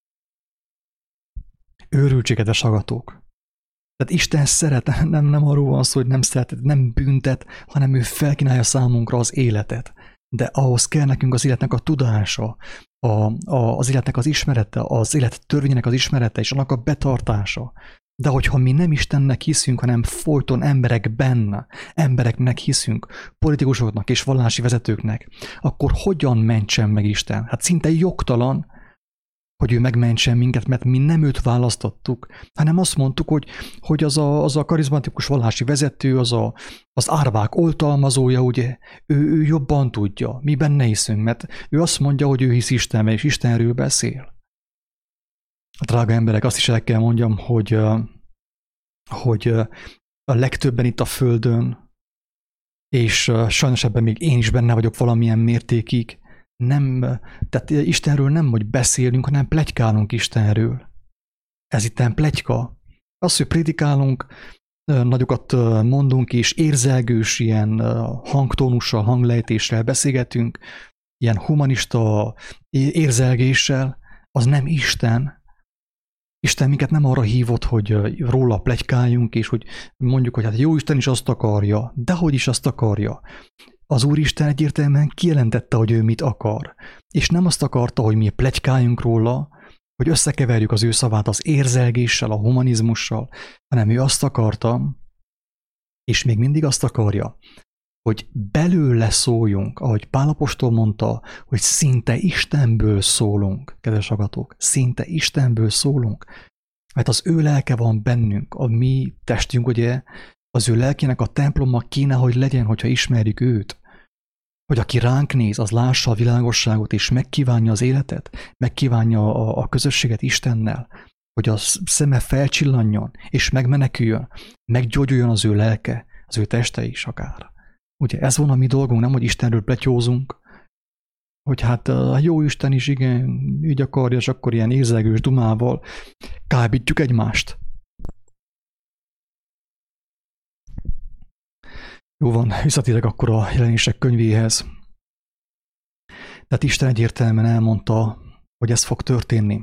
Őrültség, kedves hallgatók. Tehát Isten szeret, nem arról van szó, hogy nem szeret, nem büntet, hanem ő felkínálja számunkra az életet. De ahhoz kell nekünk az életnek a tudása, az életnek az ismerete, az élet törvényének az ismerete és annak a betartása. De hogyha mi nem Istennek hiszünk, hanem folyton embereknek hiszünk, politikusoknak és vallási vezetőknek, akkor hogyan mentsen meg Isten? Hát szinte jogtalan, hogy ő megmentsen minket, mert mi nem őt választottuk, hanem azt mondtuk, hogy az a karizmatikus vallási vezető, az árvák oltalmazója, ugye, ő jobban tudja, mi benne hiszünk, mert ő azt mondja, hogy ő hisz Istenben, és Istenről beszél. Drága emberek, azt is el kell mondjam, hogy a legtöbben itt a Földön, és sajnos ebben még én is benne vagyok valamilyen mértékig, tehát Istenről nem, hogy beszélünk, hanem pletykálunk Istenről. Ez itten pletyka. Az, hogy prédikálunk, nagyokat mondunk, és érzelgős ilyen hangtónussal, hanglejtéssel beszélgetünk, ilyen humanista érzelgéssel, az nem Isten. Isten minket nem arra hívott, hogy róla pletykáljunk, és hogy mondjuk, hogy hát jó Isten is azt akarja, de hogy is azt akarja. Az Úristen egyértelműen kijelentette, hogy ő mit akar. És nem azt akarta, hogy mi pletykáljunk róla, hogy összekeverjük az ő szavát az érzelgéssel, a humanizmussal, hanem ő azt akarta, és még mindig azt akarja, hogy belőle szóljunk, ahogy Pál apostol mondta, hogy szinte Istenből szólunk, kedves hallgatók, szinte Istenből szólunk, mert az ő lelke van bennünk, a mi testünk, ugye, az ő lelkének a temploma kéne, hogy legyen, hogyha ismerjük őt. Hogy aki ránk néz, az lássa a világosságot, és megkívánja az életet, megkívánja a közösséget Istennel, hogy a szeme felcsillanjon, és megmeneküljön, meggyógyuljon az ő lelke, az ő teste is akár. Ugye ez van a mi dolgunk, nem hogy Istenről pletyózunk, hogy hát a jó Isten is igen, így akarja, és akkor ilyen érzelgős dumával kábítjuk egymást. Jó van, visszatérek akkor a Jelenések könyvéhez. Tehát Isten egyértelműen elmondta, hogy ez fog történni.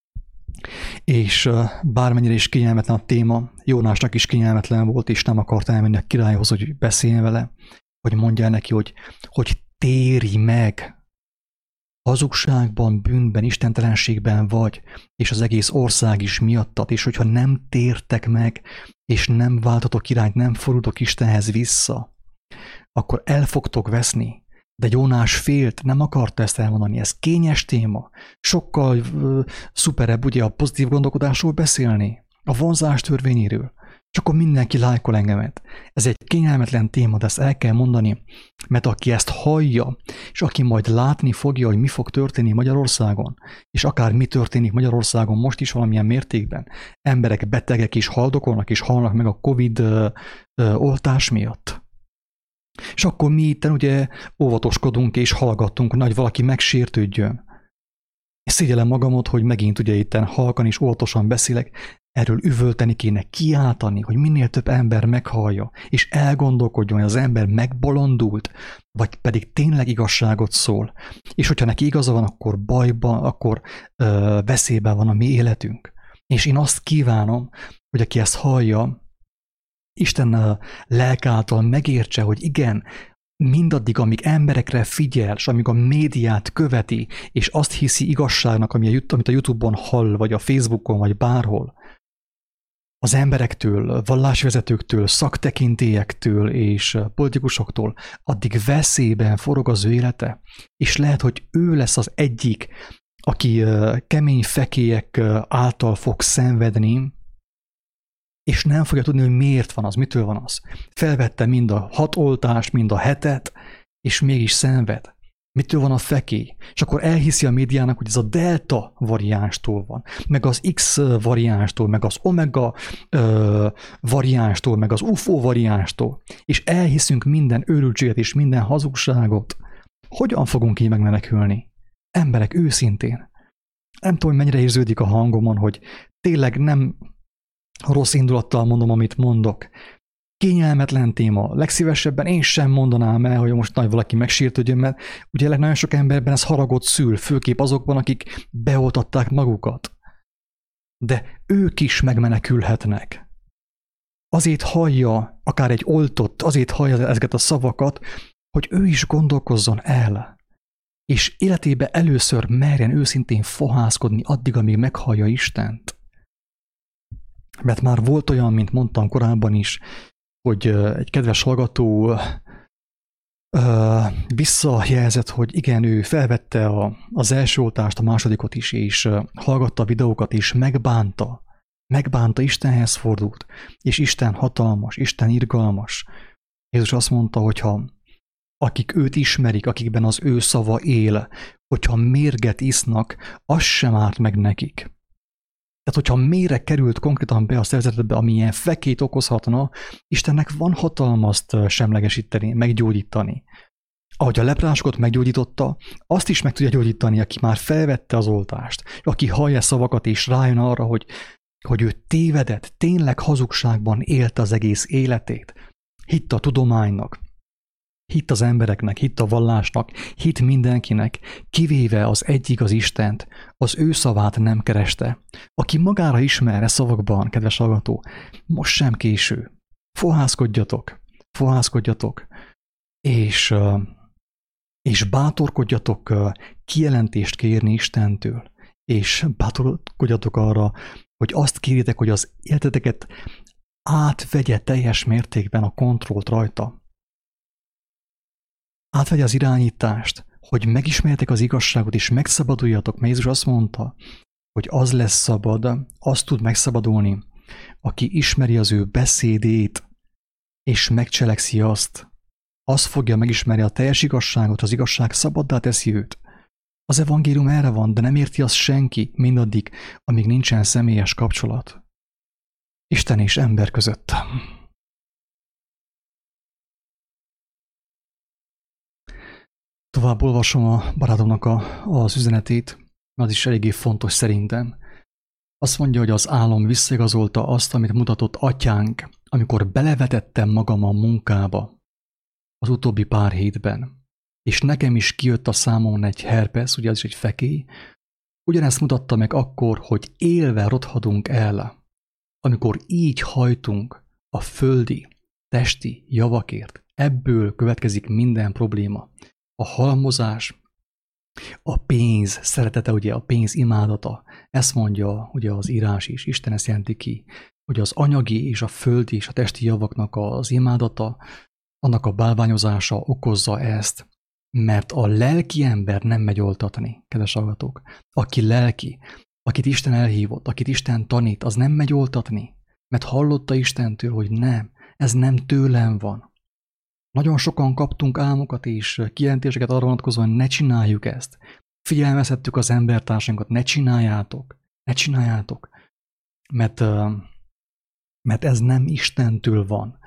És bármennyire is kényelmetlen a téma, Jónásnak is kényelmetlen volt, és nem akart elmenni a királyhoz, hogy beszéljen vele, hogy mondja neki, hogy térj meg. Hazugságban, bűnben, istentelenségben vagy, és az egész ország is miattad, és hogyha nem tértek meg, és nem váltatok irányt, nem fordultok Istenhez vissza, akkor el fogtok veszni. De Jónás félt, nem akarta ezt elmondani, ez kényes téma. Sokkal szuperebb ugye a pozitív gondolkodásról beszélni, a vonzás törvényéről. És akkor mindenki lájkol engemet. Ez egy kényelmetlen téma, de ezt el kell mondani, mert aki ezt hallja, és aki majd látni fogja, hogy mi fog történni Magyarországon, és akár mi történik Magyarországon most is valamilyen mértékben, emberek betegek is haldokolnak, és halnak meg a Covid oltás miatt. És akkor mi itten ugye óvatoskodunk és hallgattunk, hogy valaki megsértődjön. És szégyellem magamat, hogy megint ugye itten halkan és óvatosan beszélek, erről üvölteni kéne, kiáltani, hogy minél több ember meghallja, és elgondolkodjon, hogy az ember megbolondult, vagy pedig tényleg igazságot szól. És hogyha neki igaza van, akkor bajban, akkor veszélyben van a mi életünk. És én azt kívánom, hogy aki ezt hallja, Isten lelke által megértse, hogy igen, mindaddig, amíg emberekre figyel, és amíg a médiát követi, és azt hiszi igazságnak, amit a YouTube-on hall, vagy a Facebookon, vagy bárhol, az emberektől, vallásvezetőktől, szaktekintélyektől és politikusoktól, addig veszélyben forog az ő élete, és lehet, hogy ő lesz az egyik, aki kemény fekélyek által fog szenvedni, és nem fogja tudni, hogy miért van az, mitől van az. Felvette mind a 6 oltást, mind a 7-et, és mégis szenved. Mitől van a fekély? És akkor elhiszi a médiának, hogy ez a delta variánstól van, meg az X variánstól, meg az omega variánstól, meg az UFO variánstól, és elhiszünk minden őrültséget és minden hazugságot. Hogyan fogunk így megmenekülni? Emberek, őszintén. Nem tudom, hogy mennyire érződik a hangomon, hogy tényleg nem rossz indulattal mondom, amit mondok. Kényelmetlen téma. Legszívesebben én sem mondanám el, hogy most nagy valaki megsértődjön, mert ugye nagyon sok emberben ez haragot szül, főképp azokban, akik beoltatták magukat. De ők is megmenekülhetnek. Azért hallja, akár egy oltott, azért hallja ezeket a szavakat, hogy ő is gondolkozzon el. És életébe először merjen őszintén fohászkodni addig, amíg meghallja Istent. Mert már volt olyan, mint mondtam korábban is, hogy egy kedves hallgató visszajelzett, hogy igen, ő felvette az első oltást, a másodikot is, és hallgatta a videókat, és megbánta, Istenhez fordult, és Isten hatalmas, Isten irgalmas. Jézus azt mondta, hogyha akik őt ismerik, akikben az ő szava él, hogyha mérget isznak, az sem árt meg nekik. Tehát, hogyha méreg került konkrétan be a szervezetbe, ami ilyen fekét okozhatna, Istennek van hatalma azt semlegesíteni, meggyógyítani. Ahogy a leprásokat meggyógyította, azt is meg tudja gyógyítani, aki már felvette az oltást, aki hallja szavakat és rájön arra, hogy ő tévedett, tényleg hazugságban élte az egész életét. Hitt a tudománynak, hitt az embereknek, hitt a vallásnak, hitt mindenkinek, kivéve az egyik az Istent, az ő szavát nem kereste. Aki magára ismer szavakban, kedves hallgató, most sem késő. Fohászkodjatok, és bátorkodjatok kijelentést kérni Istentől, és bátorkodjatok arra, hogy azt kérjétek, hogy az életeteket átvegye teljes mértékben a kontrollt rajta. Átvegye az irányítást, hogy megismerjetek az igazságot, és megszabaduljatok, mert Jézus azt mondta, hogy az lesz szabad, az tud megszabadulni, aki ismeri az ő beszédét, és megcselekszi azt. Az fogja megismerni a teljes igazságot, az igazság szabaddá teszi őt. Az evangélium erre van, de nem érti azt senki, mindaddig, amíg nincsen személyes kapcsolat. Isten és ember között. Tovább olvasom a barátomnak az üzenetét, az is eléggé fontos szerintem. Azt mondja, hogy az álom visszaigazolta azt, amit mutatott atyánk, amikor belevetettem magam a munkába az utóbbi pár hétben. És nekem is kijött a számon egy herpes, ugye az is egy fekély. Ugyanezt mutatta meg akkor, hogy élve rothadunk el, amikor így hajtunk a földi, testi javakért. Ebből következik minden probléma. A halmozás, a pénz szeretete, ugye a pénz imádata, ezt mondja ugye az írás is, Isten ezt jelenti ki, hogy az anyagi és a földi és a testi javaknak az imádata, annak a bálványozása okozza ezt, mert a lelki ember nem megy oltatni, kedves hallgatók. Aki lelki, akit Isten elhívott, akit Isten tanít, az nem megy oltatni, mert hallotta Istentől, hogy nem, ez nem tőlem van. Nagyon sokan kaptunk álmokat és kijelentéseket arra vonatkozóan, hogy ne csináljuk ezt. Figyelmeztettük az embertársainkat, ne csináljátok, mert ez nem Istentől van.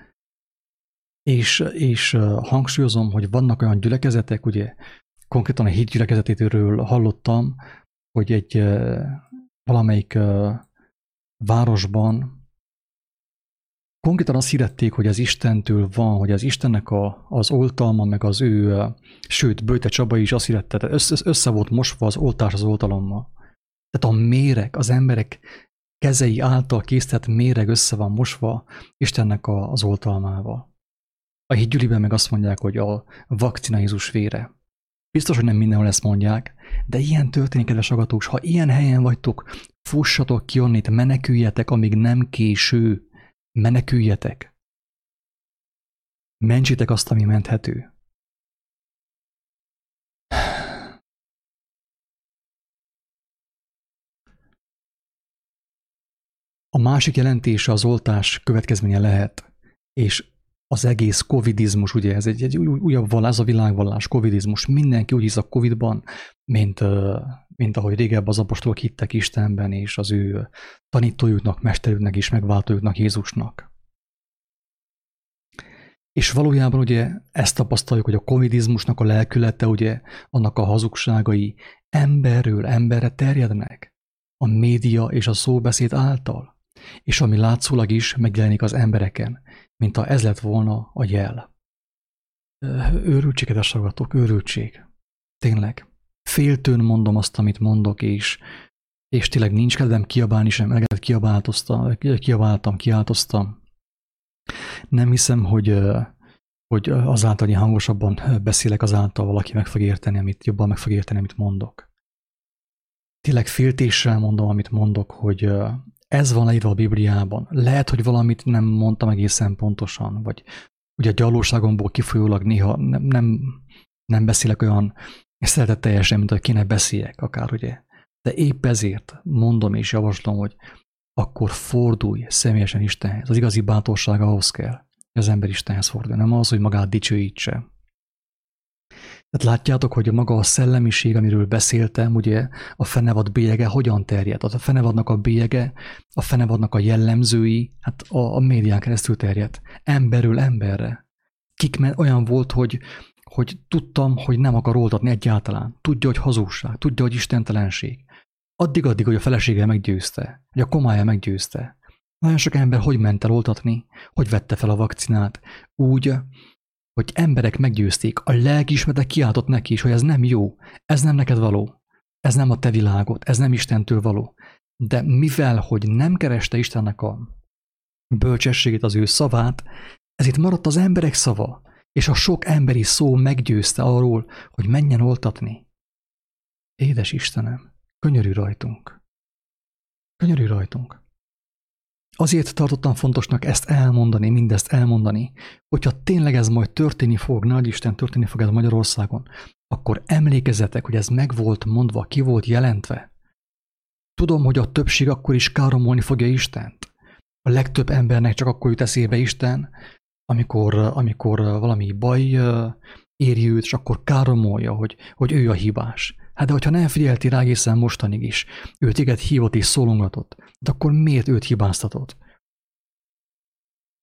És hangsúlyozom, hogy vannak olyan gyülekezetek, ugye konkrétan a hit gyülekezetéről hallottam, hogy egy valamelyik városban konkrétan azt hirdették, hogy az Istentől van, hogy az Istennek az oltalma, meg az ő, sőt, Böjte Csaba is azt hirdette, össze volt mosva az oltás az oltalommal. Tehát a méreg, az emberek kezei által készített méreg össze van mosva Istennek az oltalmával. A hitgyüliben meg azt mondják, hogy a vakcina Jézus vére. Biztos, hogy nem mindenhol ezt mondják, de ilyen történik, kedves hallgatók, ha ilyen helyen vagytok, fussatok ki onnét, meneküljetek, amíg nem késő. Meneküljetek. Mentsétek azt, ami menthető. A másik jelentése az oltás következménye lehet, és az egész covidizmus, ugye ez egy újabb vallás, a világvallás, covidizmus, mindenki úgy hisz a covidban, mint ahogy régebb az apostolok hittek Istenben, és az ő tanítójuknak, mesterüknek és megváltójuknak, Jézusnak. És valójában ugye ezt tapasztaljuk, hogy a covidizmusnak a lelkülete, ugye annak a hazugságai emberről emberre terjednek a média és a szóbeszéd által, és ami látszólag is megjelenik az embereken, mint ha ez lett volna a jel. Őrültség, kedves hallgatók, őrültség. Tényleg. Féltőn mondom azt, amit mondok, és tényleg nincs kedvem kiabálni sem, eleget kiáltoztam. Nem hiszem, hogy azáltal, hogy hangosabban beszélek, azáltal valaki meg fog érteni, jobban meg fog érteni, amit mondok. Tényleg féltéssel mondom, amit mondok, hogy ez van leírva a Bibliában. Lehet, hogy valamit nem mondtam egészen pontosan, vagy ugye a gyarlóságomból kifolyólag néha nem beszélek olyan szeretetteljesen, mint ahogy kéne beszéljek akár, ugye. De épp ezért mondom és javaslom, hogy akkor fordulj személyesen Istenhez. Az igazi bátorság ahhoz kell, hogy az ember Istenhez fordul, nem az, hogy magát dicsőítse. Tehát látjátok, hogy maga a szellemiség, amiről beszéltem, ugye a fenevad bélyege hogyan terjed? A fenevadnak a bélyege, a fenevadnak a jellemzői, hát a médián keresztül terjed. Emberről emberre. Olyan volt, hogy tudtam, hogy nem akar oltatni egyáltalán. Tudja, hogy hazugság, tudja, hogy istentelenség. Addig, hogy a felesége meggyőzte, hogy a komája meggyőzte. Nagyon sok ember hogy ment el oltatni, hogy vette fel a vakcinát, úgy, hogy emberek meggyőzték, a lelkiismerete kiáltott neki is, hogy ez nem jó, ez nem neked való, ez nem a te világod, ez nem Istentől való. De mivel, hogy nem kereste Istennek a bölcsességét, az ő szavát, ez itt maradt az emberek szava, és a sok emberi szó meggyőzte arról, hogy menjen oltatni. Édes Istenem, könyörülj rajtunk. Könyörülj rajtunk. Azért tartottam fontosnak ezt elmondani, mindezt elmondani, hogyha tényleg ez majd történni fog, nagy Isten történni fog ez Magyarországon, akkor emlékezzetek, hogy ez meg volt mondva, ki volt jelentve. Tudom, hogy a többség akkor is káromolni fogja Istent. A legtöbb embernek csak akkor jut eszébe Isten, amikor valami baj éri őt, és akkor káromolja, hogy ő a hibás. Hát de hogyha nem figyeltél rá egészen mostanig is, ő téged hívott és szólongatott, de akkor miért őt hibáztatod?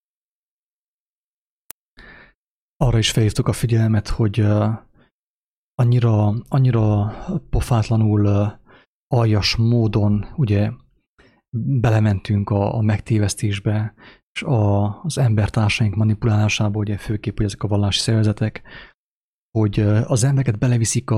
Arra is felhívtuk a figyelmet, hogy annyira pofátlanul aljas módon ugye belementünk a megtévesztésbe, és az embertársaink manipulálásába, ugye főképp hogy ezek a vallási szervezetek, hogy az embereket beleviszik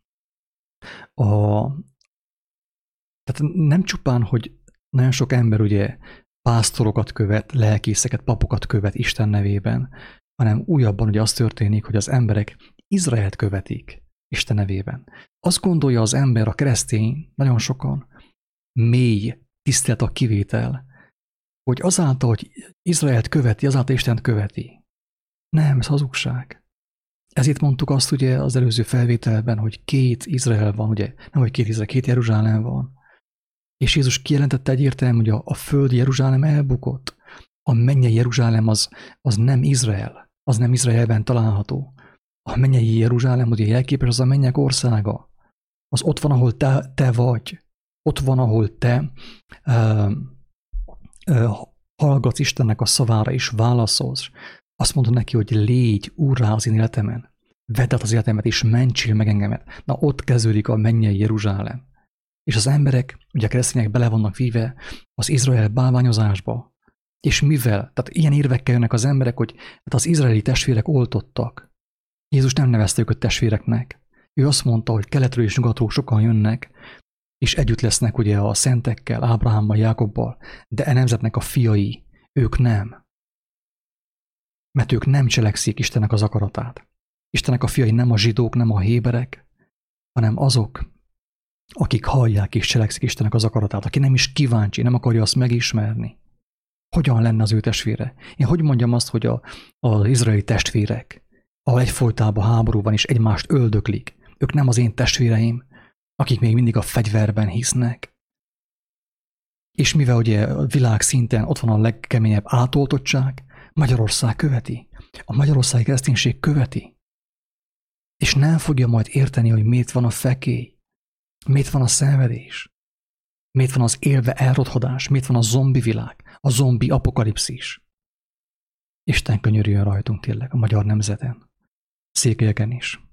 tehát nem csupán, hogy nagyon sok ember ugye pásztorokat követ, lelkészeket, papokat követ Isten nevében, hanem újabban ugye az történik, hogy az emberek Izraelt követik Isten nevében. Azt gondolja az ember, a keresztény, nagyon sokan, mély tisztelt a kivétel, hogy azáltal, hogy Izraelt követi, azáltal Istent követi. Nem, ez hazugság. Ezért mondtuk azt ugye az előző felvételben, hogy 2 Izrael van, ugye, nem hogy 2 Izrael, 2 Jeruzsálem van. És Jézus kijelentette egyértelműen, hogy a földi Jeruzsálem elbukott. A mennyei Jeruzsálem az nem Izrael, az nem Izraelben található. A mennyei Jeruzsálem ugye jelképes, az a mennyek országa. Az ott van, ahol te vagy. Ott van, ahol te hallgatsz Istennek a szavára és válaszolsz. Azt mondod neki, hogy légy úrrá az én életemen. Vedd át az életemet és mentsél meg engemet. Na ott kezdődik a mennyei Jeruzsálem. És az emberek, ugye a keresztények bele vannak víve az Izrael bálványozásba. És mivel? Tehát ilyen érvekkel jönnek az emberek, hogy hát az izraeli testvérek oltottak. Jézus nem nevezte őket testvéreknek. Ő azt mondta, hogy keletről és nyugatról sokan jönnek, és együtt lesznek ugye a szentekkel, Ábrahámmal, Jákobbal, de e nemzetnek a fiai, ők nem. Mert ők nem cselekszik Istennek az akaratát. Istennek a fiai nem a zsidók, nem a héberek, hanem azok, akik hallják és cselekszik Istennek az akaratát, aki nem is kíváncsi, nem akarja azt megismerni. Hogyan lenne az ő testvére? Én hogy mondjam azt, hogy az izraeli testvérek, ahol egyfolytában háborúban is egymást öldöklik, ők nem az én testvéreim, akik még mindig a fegyverben hisznek. És mivel ugye a világ szinten ott van a legkeményebb átoltottság, Magyarország követi. A magyarországi kereszténység követi. És nem fogja majd érteni, hogy miért van a fekély, miért van a szenvedés, miért van az élve elrothodás, miért van a zombi világ, a zombi apokalipszis. Isten könyörüljön rajtunk tényleg, a magyar nemzeten, székelyeken is.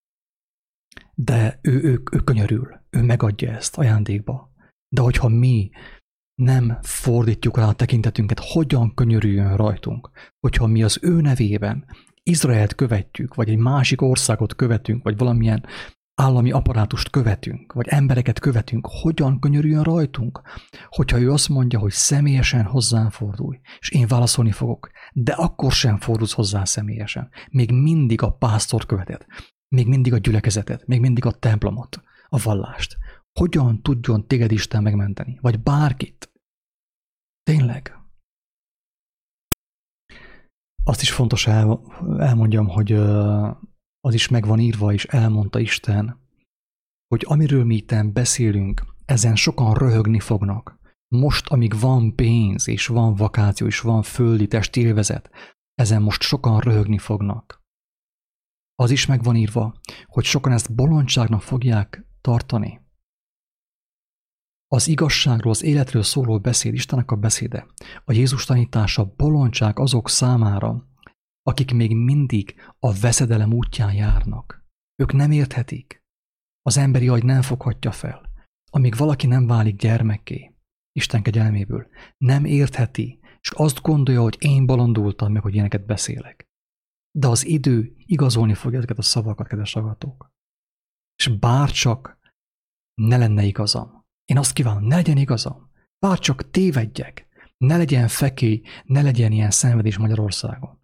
De ő könyörül, ő megadja ezt ajándékba. De hogyha mi nem fordítjuk rá a tekintetünket, hogyan könyörüljön rajtunk, hogyha mi az ő nevében Izraelt követjük, vagy egy másik országot követünk, vagy valamilyen állami apparátust követünk, vagy embereket követünk, hogyan könyörüljön rajtunk, hogyha ő azt mondja, hogy személyesen hozzám fordulj, és én válaszolni fogok, de akkor sem fordulsz hozzá személyesen. Még mindig a pásztor követed, még mindig a gyülekezetet, még mindig a templomot, a vallást. Hogyan tudjon téged Isten megmenteni? Vagy bárkit? Tényleg? Azt is fontos elmondjam, hogy az is meg van írva, és elmondta Isten, hogy amiről mi itten beszélünk, ezen sokan röhögni fognak. Most, amíg van pénz, és van vakáció, és van földi testi élvezet, ezen most sokan röhögni fognak. Az is meg van írva, hogy sokan ezt bolondságnak fogják tartani. Az igazságról, az életről szóló beszéd, Istennek a beszéde, a Jézus tanítása bolondság azok számára, akik még mindig a veszedelem útján járnak. Ők nem érthetik. Az emberi agy nem foghatja fel. Amíg valaki nem válik gyermekké, Isten kegyelméből, nem értheti, és azt gondolja, hogy én bolondultam meg, hogy ilyeneket beszélek. De az idő igazolni fogja ezeket a szavakat, kedves hallgatók. És bárcsak ne lenne igazam. Én azt kívánom, ne legyen igazam. Bárcsak tévedjek. Ne legyen fekély, ne legyen ilyen szenvedés Magyarországon.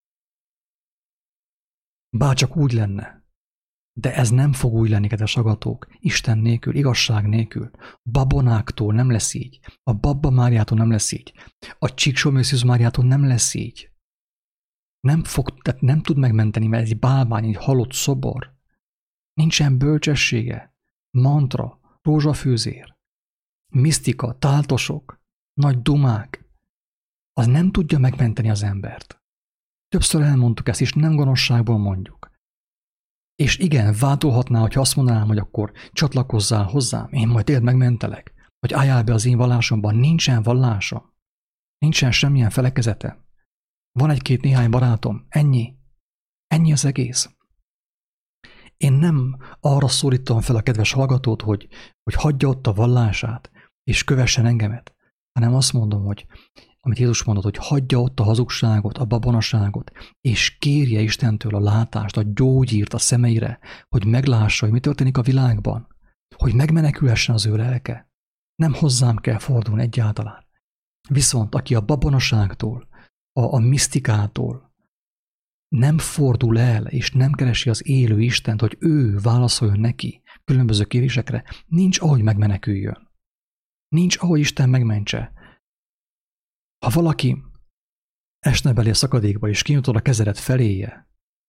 Bárcsak úgy lenne. De ez nem fog úgy lenni, kedves hallgatók. Isten nélkül, igazság nélkül. Babonáktól nem lesz így. A Babba Máriától nem lesz így. A Csíksomőszűz Máriától nem lesz így. Tehát nem tud megmenteni, mert egy bálvány, egy halott szobor. Nincsen bölcsessége, mantra, rózsafűzér, misztika, táltosok, nagy dumák. Az nem tudja megmenteni az embert. Többször elmondtuk ezt, és nem gonoszságból mondjuk. És igen, vádolhatná, hogyha azt mondanám, hogy akkor csatlakozzál hozzám, én majd téged megmentelek, vagy álljál be az én vallásomban. Nincsen vallásom. Nincsen semmilyen felekezete. Van egy-két néhány barátom. Ennyi. Ennyi az egész. Én nem arra szólítom fel a kedves hallgatót, hogy hagyja ott a vallását, és kövessen engemet, hanem azt mondom, hogy amit Jézus mondott, hogy hagyja ott a hazugságot, a babonaságot, és kérje Istentől a látást, a gyógyírt a szemeire, hogy meglássa, hogy mi történik a világban, hogy megmenekülhessen az ő lelke. Nem hozzám kell fordulni egyáltalán. Viszont aki a babonaságtól, a misztikától nem fordul el, és nem keresi az élő Istent, hogy ő válaszoljon neki különböző kérésekre, nincs ahogy megmeneküljön. Nincs ahogy Isten megmentse. Ha valaki esne belé a szakadékba, és kinyújtod a kezedet feléje,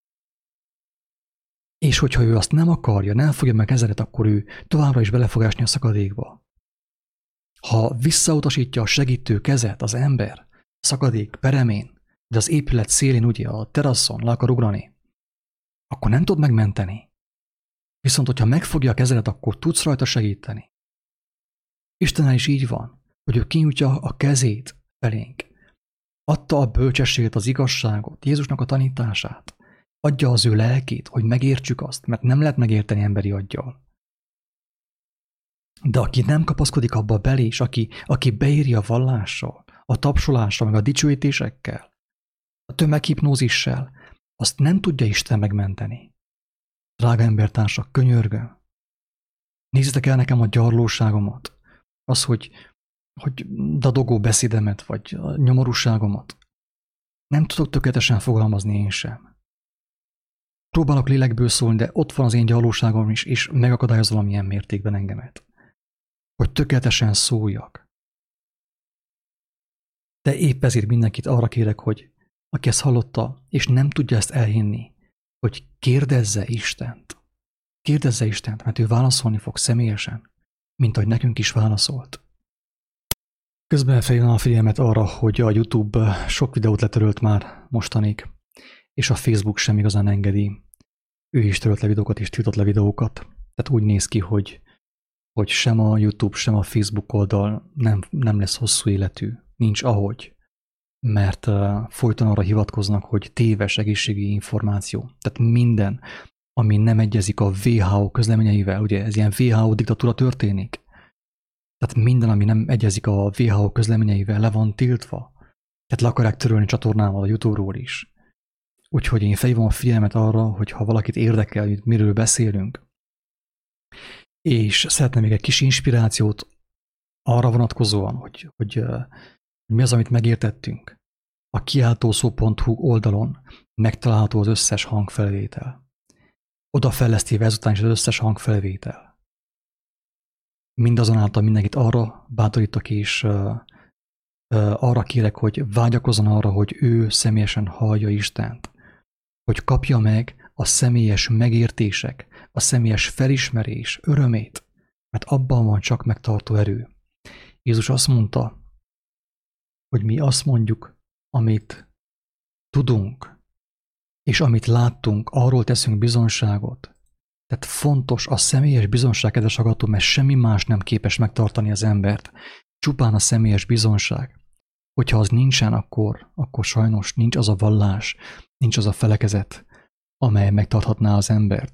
és hogyha ő azt nem akarja, nem fogja meg kezedet, akkor ő továbbra is bele fog esni a szakadékba. Ha visszautasítja a segítő kezet az ember, a szakadék peremén, de az épület szélén, ugye a teraszon le akar ugrani, akkor nem tud megmenteni. Viszont, hogyha megfogja a kezedet, akkor tudsz rajta segíteni. Istennel is így van, hogy ő kinyújtja a kezét felénk. Adta a bölcsességet, az igazságot, Jézusnak a tanítását. Adja az ő lelkét, hogy megértsük azt, mert nem lehet megérteni emberi aggyal. De aki nem kapaszkodik abba belé, és aki beírja a vallással, a tapsolással, meg a dicsőítésekkel, a tömeghipnózissal, azt nem tudja Isten megmenteni. Drága embertársak, könyörgöm. Nézzétek el nekem a gyarlóságomat, az, hogy dadogó beszédemet, vagy a nyomorúságomat. Nem tudok tökéletesen fogalmazni én sem. Próbálok lélekből szólni, de ott van az én gyarlóságom is, és megakadályoz valamilyen mértékben engemet. Hogy tökéletesen szóljak. De épp ezért mindenkit arra kérek, hogy aki ezt hallotta, és nem tudja ezt elhinni, hogy kérdezze Istent. Kérdezze Istent, mert ő válaszolni fog személyesen, mint ahogy nekünk is válaszolt. Közben felhívnám a figyelmet arra, hogy a YouTube sok videót letörölt már mostanig, és a Facebook sem igazán engedi. Ő is törölt le videókat és tiltott le videókat. Tehát úgy néz ki, hogy sem a YouTube, sem a Facebook oldal nem lesz hosszú életű. Nincs ahogy. Mert folyton arra hivatkoznak, hogy téves egészségügyi információ. Tehát minden, ami nem egyezik a WHO közleményeivel, ugye ez ilyen WHO diktatúra történik. Tehát minden, ami nem egyezik a WHO közleményeivel, le van tiltva. Tehát le akarják törölni csatornámat a YouTube-ról is. Úgyhogy én felhívom a figyelmet arra, hogy ha valakit érdekel, hogy miről beszélünk, és szeretne még egy kis inspirációt arra vonatkozóan, hogy mi az, amit megértettünk, a kiáltószó.hu oldalon megtalálható az összes hangfelvétel. Oda fejlesztéve ezután is az összes hangfelvétel. Mindazonáltal mindenkit arra bátorítok, és arra kérek, hogy vágyakozzon arra, hogy ő személyesen hallja Istent, hogy kapja meg a személyes megértések, a személyes felismerés örömét, mert abban van csak megtartó erő. Jézus azt mondta, hogy mi azt mondjuk, amit tudunk, és amit láttunk, arról teszünk bizonságot. Tehát fontos a személyes bizonság, kedves hallgató, mert semmi más nem képes megtartani az embert. Csupán a személyes bizonság. Hogyha az nincsen, akkor sajnos nincs az a vallás, nincs az a felekezet, amely megtarthatná az embert.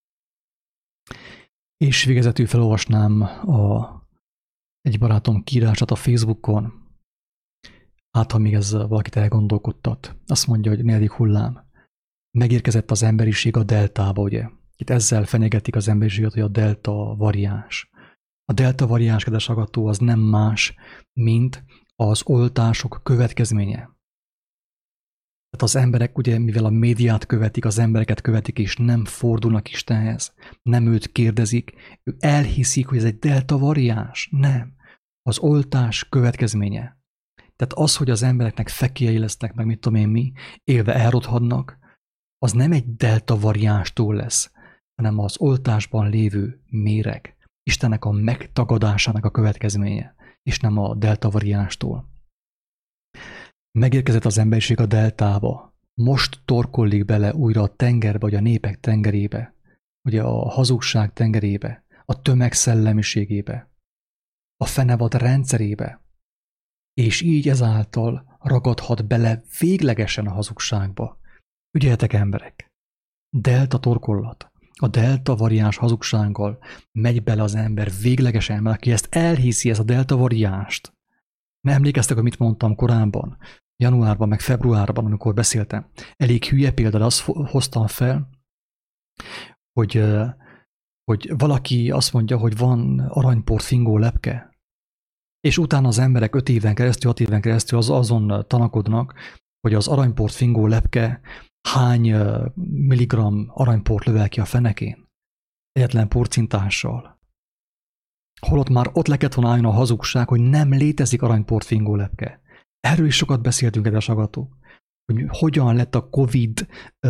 És végezetül felolvasnám egy barátom kiírását a Facebookon. Hát, ha még ez valakit elgondolkodtat. Azt mondja, hogy 4. hullám. Megérkezett az emberiség a deltába, ugye? Itt ezzel fenyegetik az emberiséget, hogy a delta variáns. A delta variáns, kedves hallgató, az nem más, mint az oltások következménye. Tehát az emberek, ugye, mivel a médiát követik, az embereket követik, és nem fordulnak Istenhez, nem őt kérdezik, ők elhiszik, hogy ez egy delta variáns. Nem. Az oltás következménye. Tehát az, hogy az embereknek fekélyei lesznek, meg mit tudom én mi, élve elrothadnak, az nem egy delta variánstól lesz, hanem az oltásban lévő méreg, Istennek a megtagadásának a következménye, és nem a delta variánstól. Megérkezett az emberiség a deltába, most torkollik bele újra a tengerbe, vagy a népek tengerébe, ugye a hazugság tengerébe, a tömeg szellemiségébe, a fenevad rendszerébe, és így ezáltal ragadhat bele véglegesen a hazugságba. Ügyeljetek, emberek! Delta torkollat. A delta variáns hazugsággal megy bele az ember véglegesen, mert aki ezt elhiszi, ez a delta variánst. Nem emlékeztek, hogy mit mondtam korábban, januárban, meg februárban, amikor beszéltem. Elég hülye példa, de azt hoztam fel, hogy valaki azt mondja, hogy van aranyport fingó lepke, és utána az emberek 5 éven keresztül, 6 éven keresztül azon tanakodnak, hogy az aranyport fingó lepke hány milligramm aranyport lövel ki a fenekén. Egyetlen porcintással. Holott már ott le kellett volna állni a hazugság, hogy nem létezik aranyport fingó lepke. Erről is sokat beszéltünk, kedves hallgatók, hogy hogyan lett a Covid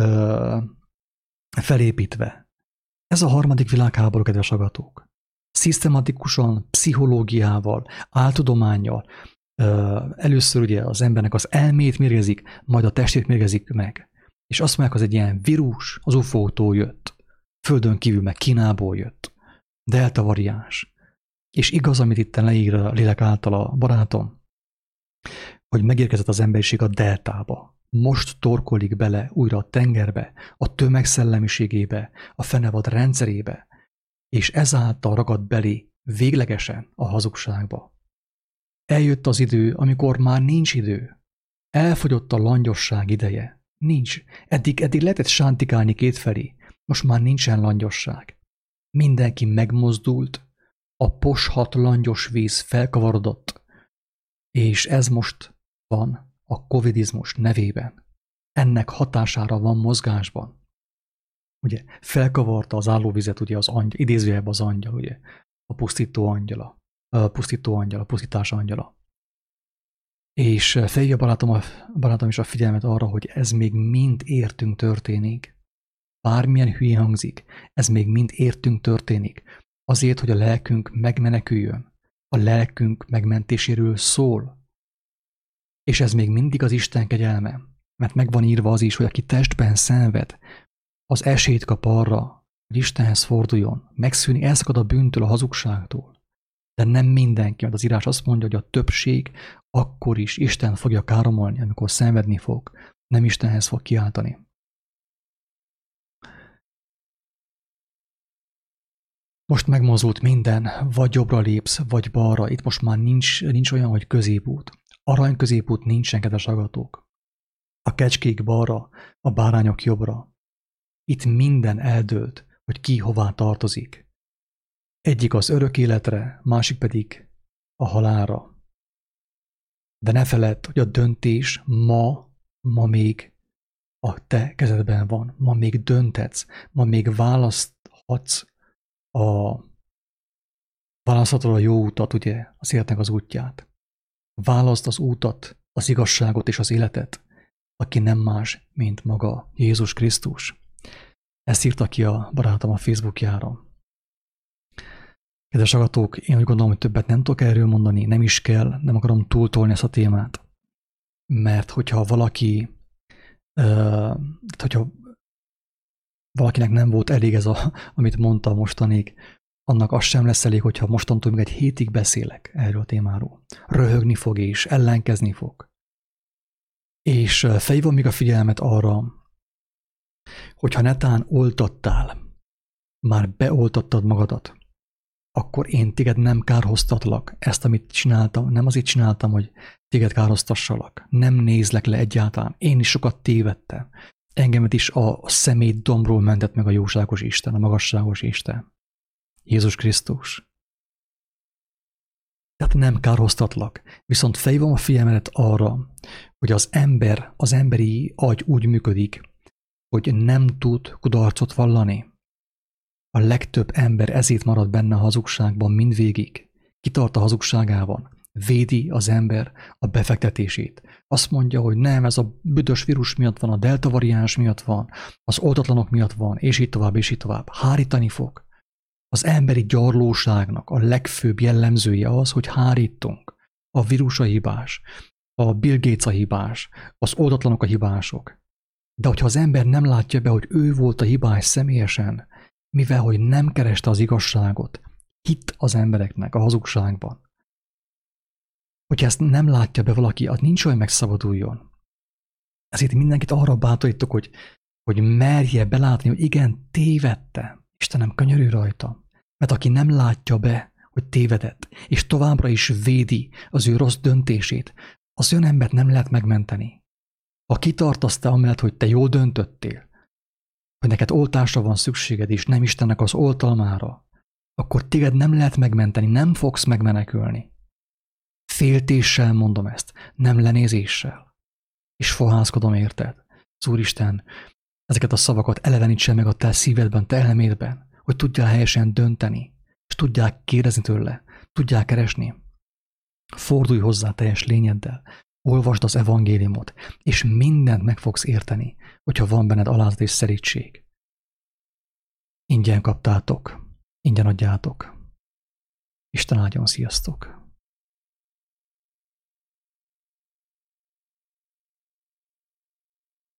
felépítve. Ez a harmadik világháború, kedves hallgatók. Szisztematikusan, pszichológiával, áltudománnyal, először ugye az embernek az elmét mérgezik, majd a testét mérgezik meg. És azt mondják, az egy ilyen vírus, az UFO-tól jött. Földön kívül meg Kínából jött. Delta variáns. És igaz, amit itt leír a lélek által a barátom, hogy megérkezett az emberiség a deltába. Most torkolik bele újra a tengerbe, a tömegszellemiségébe, a fenevad rendszerébe, és ezáltal ragad belé véglegesen a hazugságba. Eljött az idő, amikor már nincs idő. Elfogyott a langyosság ideje. Nincs. Eddig lehetett sántikálni kétfelé. Most már nincsen langyosság. Mindenki megmozdult, a poshat langyos víz felkavarodott, és ez most van a covidizmus nevében. Ennek hatására van mozgásban. Ugye felkavarta az állóvizet, ugye az angyal, idézőjelben az angyal, ugye a pusztító angyala, a pusztítás angyala. És felhívja barátom is a figyelmet arra, hogy ez még mind értünk történik. Bármilyen hülye hangzik, ez még mind értünk történik. Azért, hogy a lelkünk megmeneküljön. A lelkünk megmentéséről szól. És ez még mindig az Isten kegyelme. Mert megvan írva az is, hogy aki testben szenved, az esélyt kap arra, hogy Istenhez forduljon, megszűni, elszakad a bűntől, a hazugságtól. De nem mindenki, mert az írás azt mondja, hogy a többség akkor is Isten fogja káromolni, amikor szenvedni fog, nem Istenhez fog kiáltani. Most megmozdult minden, vagy jobbra lépsz, vagy balra. Itt most már nincs olyan, hogy középút. Arany középút nincsen, kedves hallgatók. A kecskék balra, a bárányok jobbra. Itt minden eldőlt, hogy ki hová tartozik. Egyik az örök életre, másik pedig a halálra. De ne feledd, hogy a döntés ma még a te kezedben van. Ma még dönthetsz, ma még választhatod a jó utat, ugye, az életnek az útját. Válaszd az útat, az igazságot és az életet, aki nem más, mint maga Jézus Krisztus. Ezt írta ki a barátom a Facebookjára. Kedves hallgatók, én úgy gondolom, hogy többet nem tudok erről mondani, nem is kell, nem akarom túltolni ezt a témát. Mert hogyha valakinek nem volt elég ez, amit mondta mostanig, annak az sem lesz elég, hogyha mostantól még egy hétig beszélek erről a témáról. Röhögni fog és ellenkezni fog. És felhívom még a figyelmet arra, hogyha netán oltattál, már beoltattad magadat, akkor én téged nem kárhoztatlak. Ezt, amit csináltam, nem azért csináltam, hogy téged kárhoztassalak. Nem nézlek le egyáltalán. Én is sokat tévedtem. Engemet is a szemét dombról mentett meg a jóságos Isten, a magasságos Isten. Jézus Krisztus. Tehát nem kárhoztatlak. Viszont felhívom a figyelmet arra, hogy az emberi agy úgy működik, hogy nem tud kudarcot vallani. A legtöbb ember ezért marad benne a hazugságban mindvégig. Kitart a hazugságában. Védi az ember a befektetését. Azt mondja, hogy nem, ez a büdös vírus miatt van, a delta variáns miatt van, az oltatlanok miatt van, és így tovább, és így tovább. Hárítani fog. Az emberi gyarlóságnak a legfőbb jellemzője az, hogy hárítunk. A vírus a hibás, a Bill Gates a hibás, az oltatlanok a hibások. De hogyha az ember nem látja be, hogy ő volt a hibás személyesen, mivel hogy nem kereste az igazságot, hitt az embereknek a hazugságban. Hogyha ezt nem látja be valaki, az nincs olyan, megszabaduljon. Ezért mindenkit arra bátorítok, hogy hogy merje belátni, hogy igen, tévedte. Istenem, könyörülj rajta. Mert aki nem látja be, hogy tévedett, és továbbra is védi az ő rossz döntését, az olyan embert nem lehet megmenteni. Ha kitartasz te amellett, hogy te jól döntöttél, hogy neked oltásra van szükséged, és nem Istennek az oltalmára, akkor téged nem lehet megmenteni, nem fogsz megmenekülni. Féltéssel mondom ezt, nem lenézéssel. És fohászkodom érted. Az Úristen ezeket a szavakat elevenítse meg a te szívedben, te elmédben, hogy tudjál helyesen dönteni, és tudják kérdezni tőle, tudják keresni. Fordulj hozzá teljes lényeddel, olvasd az evangéliumot, és mindent meg fogsz érteni, hogyha van benned alázat és szerítség. Ingyen kaptátok, ingyen adjátok. Isten áldjon, sziasztok!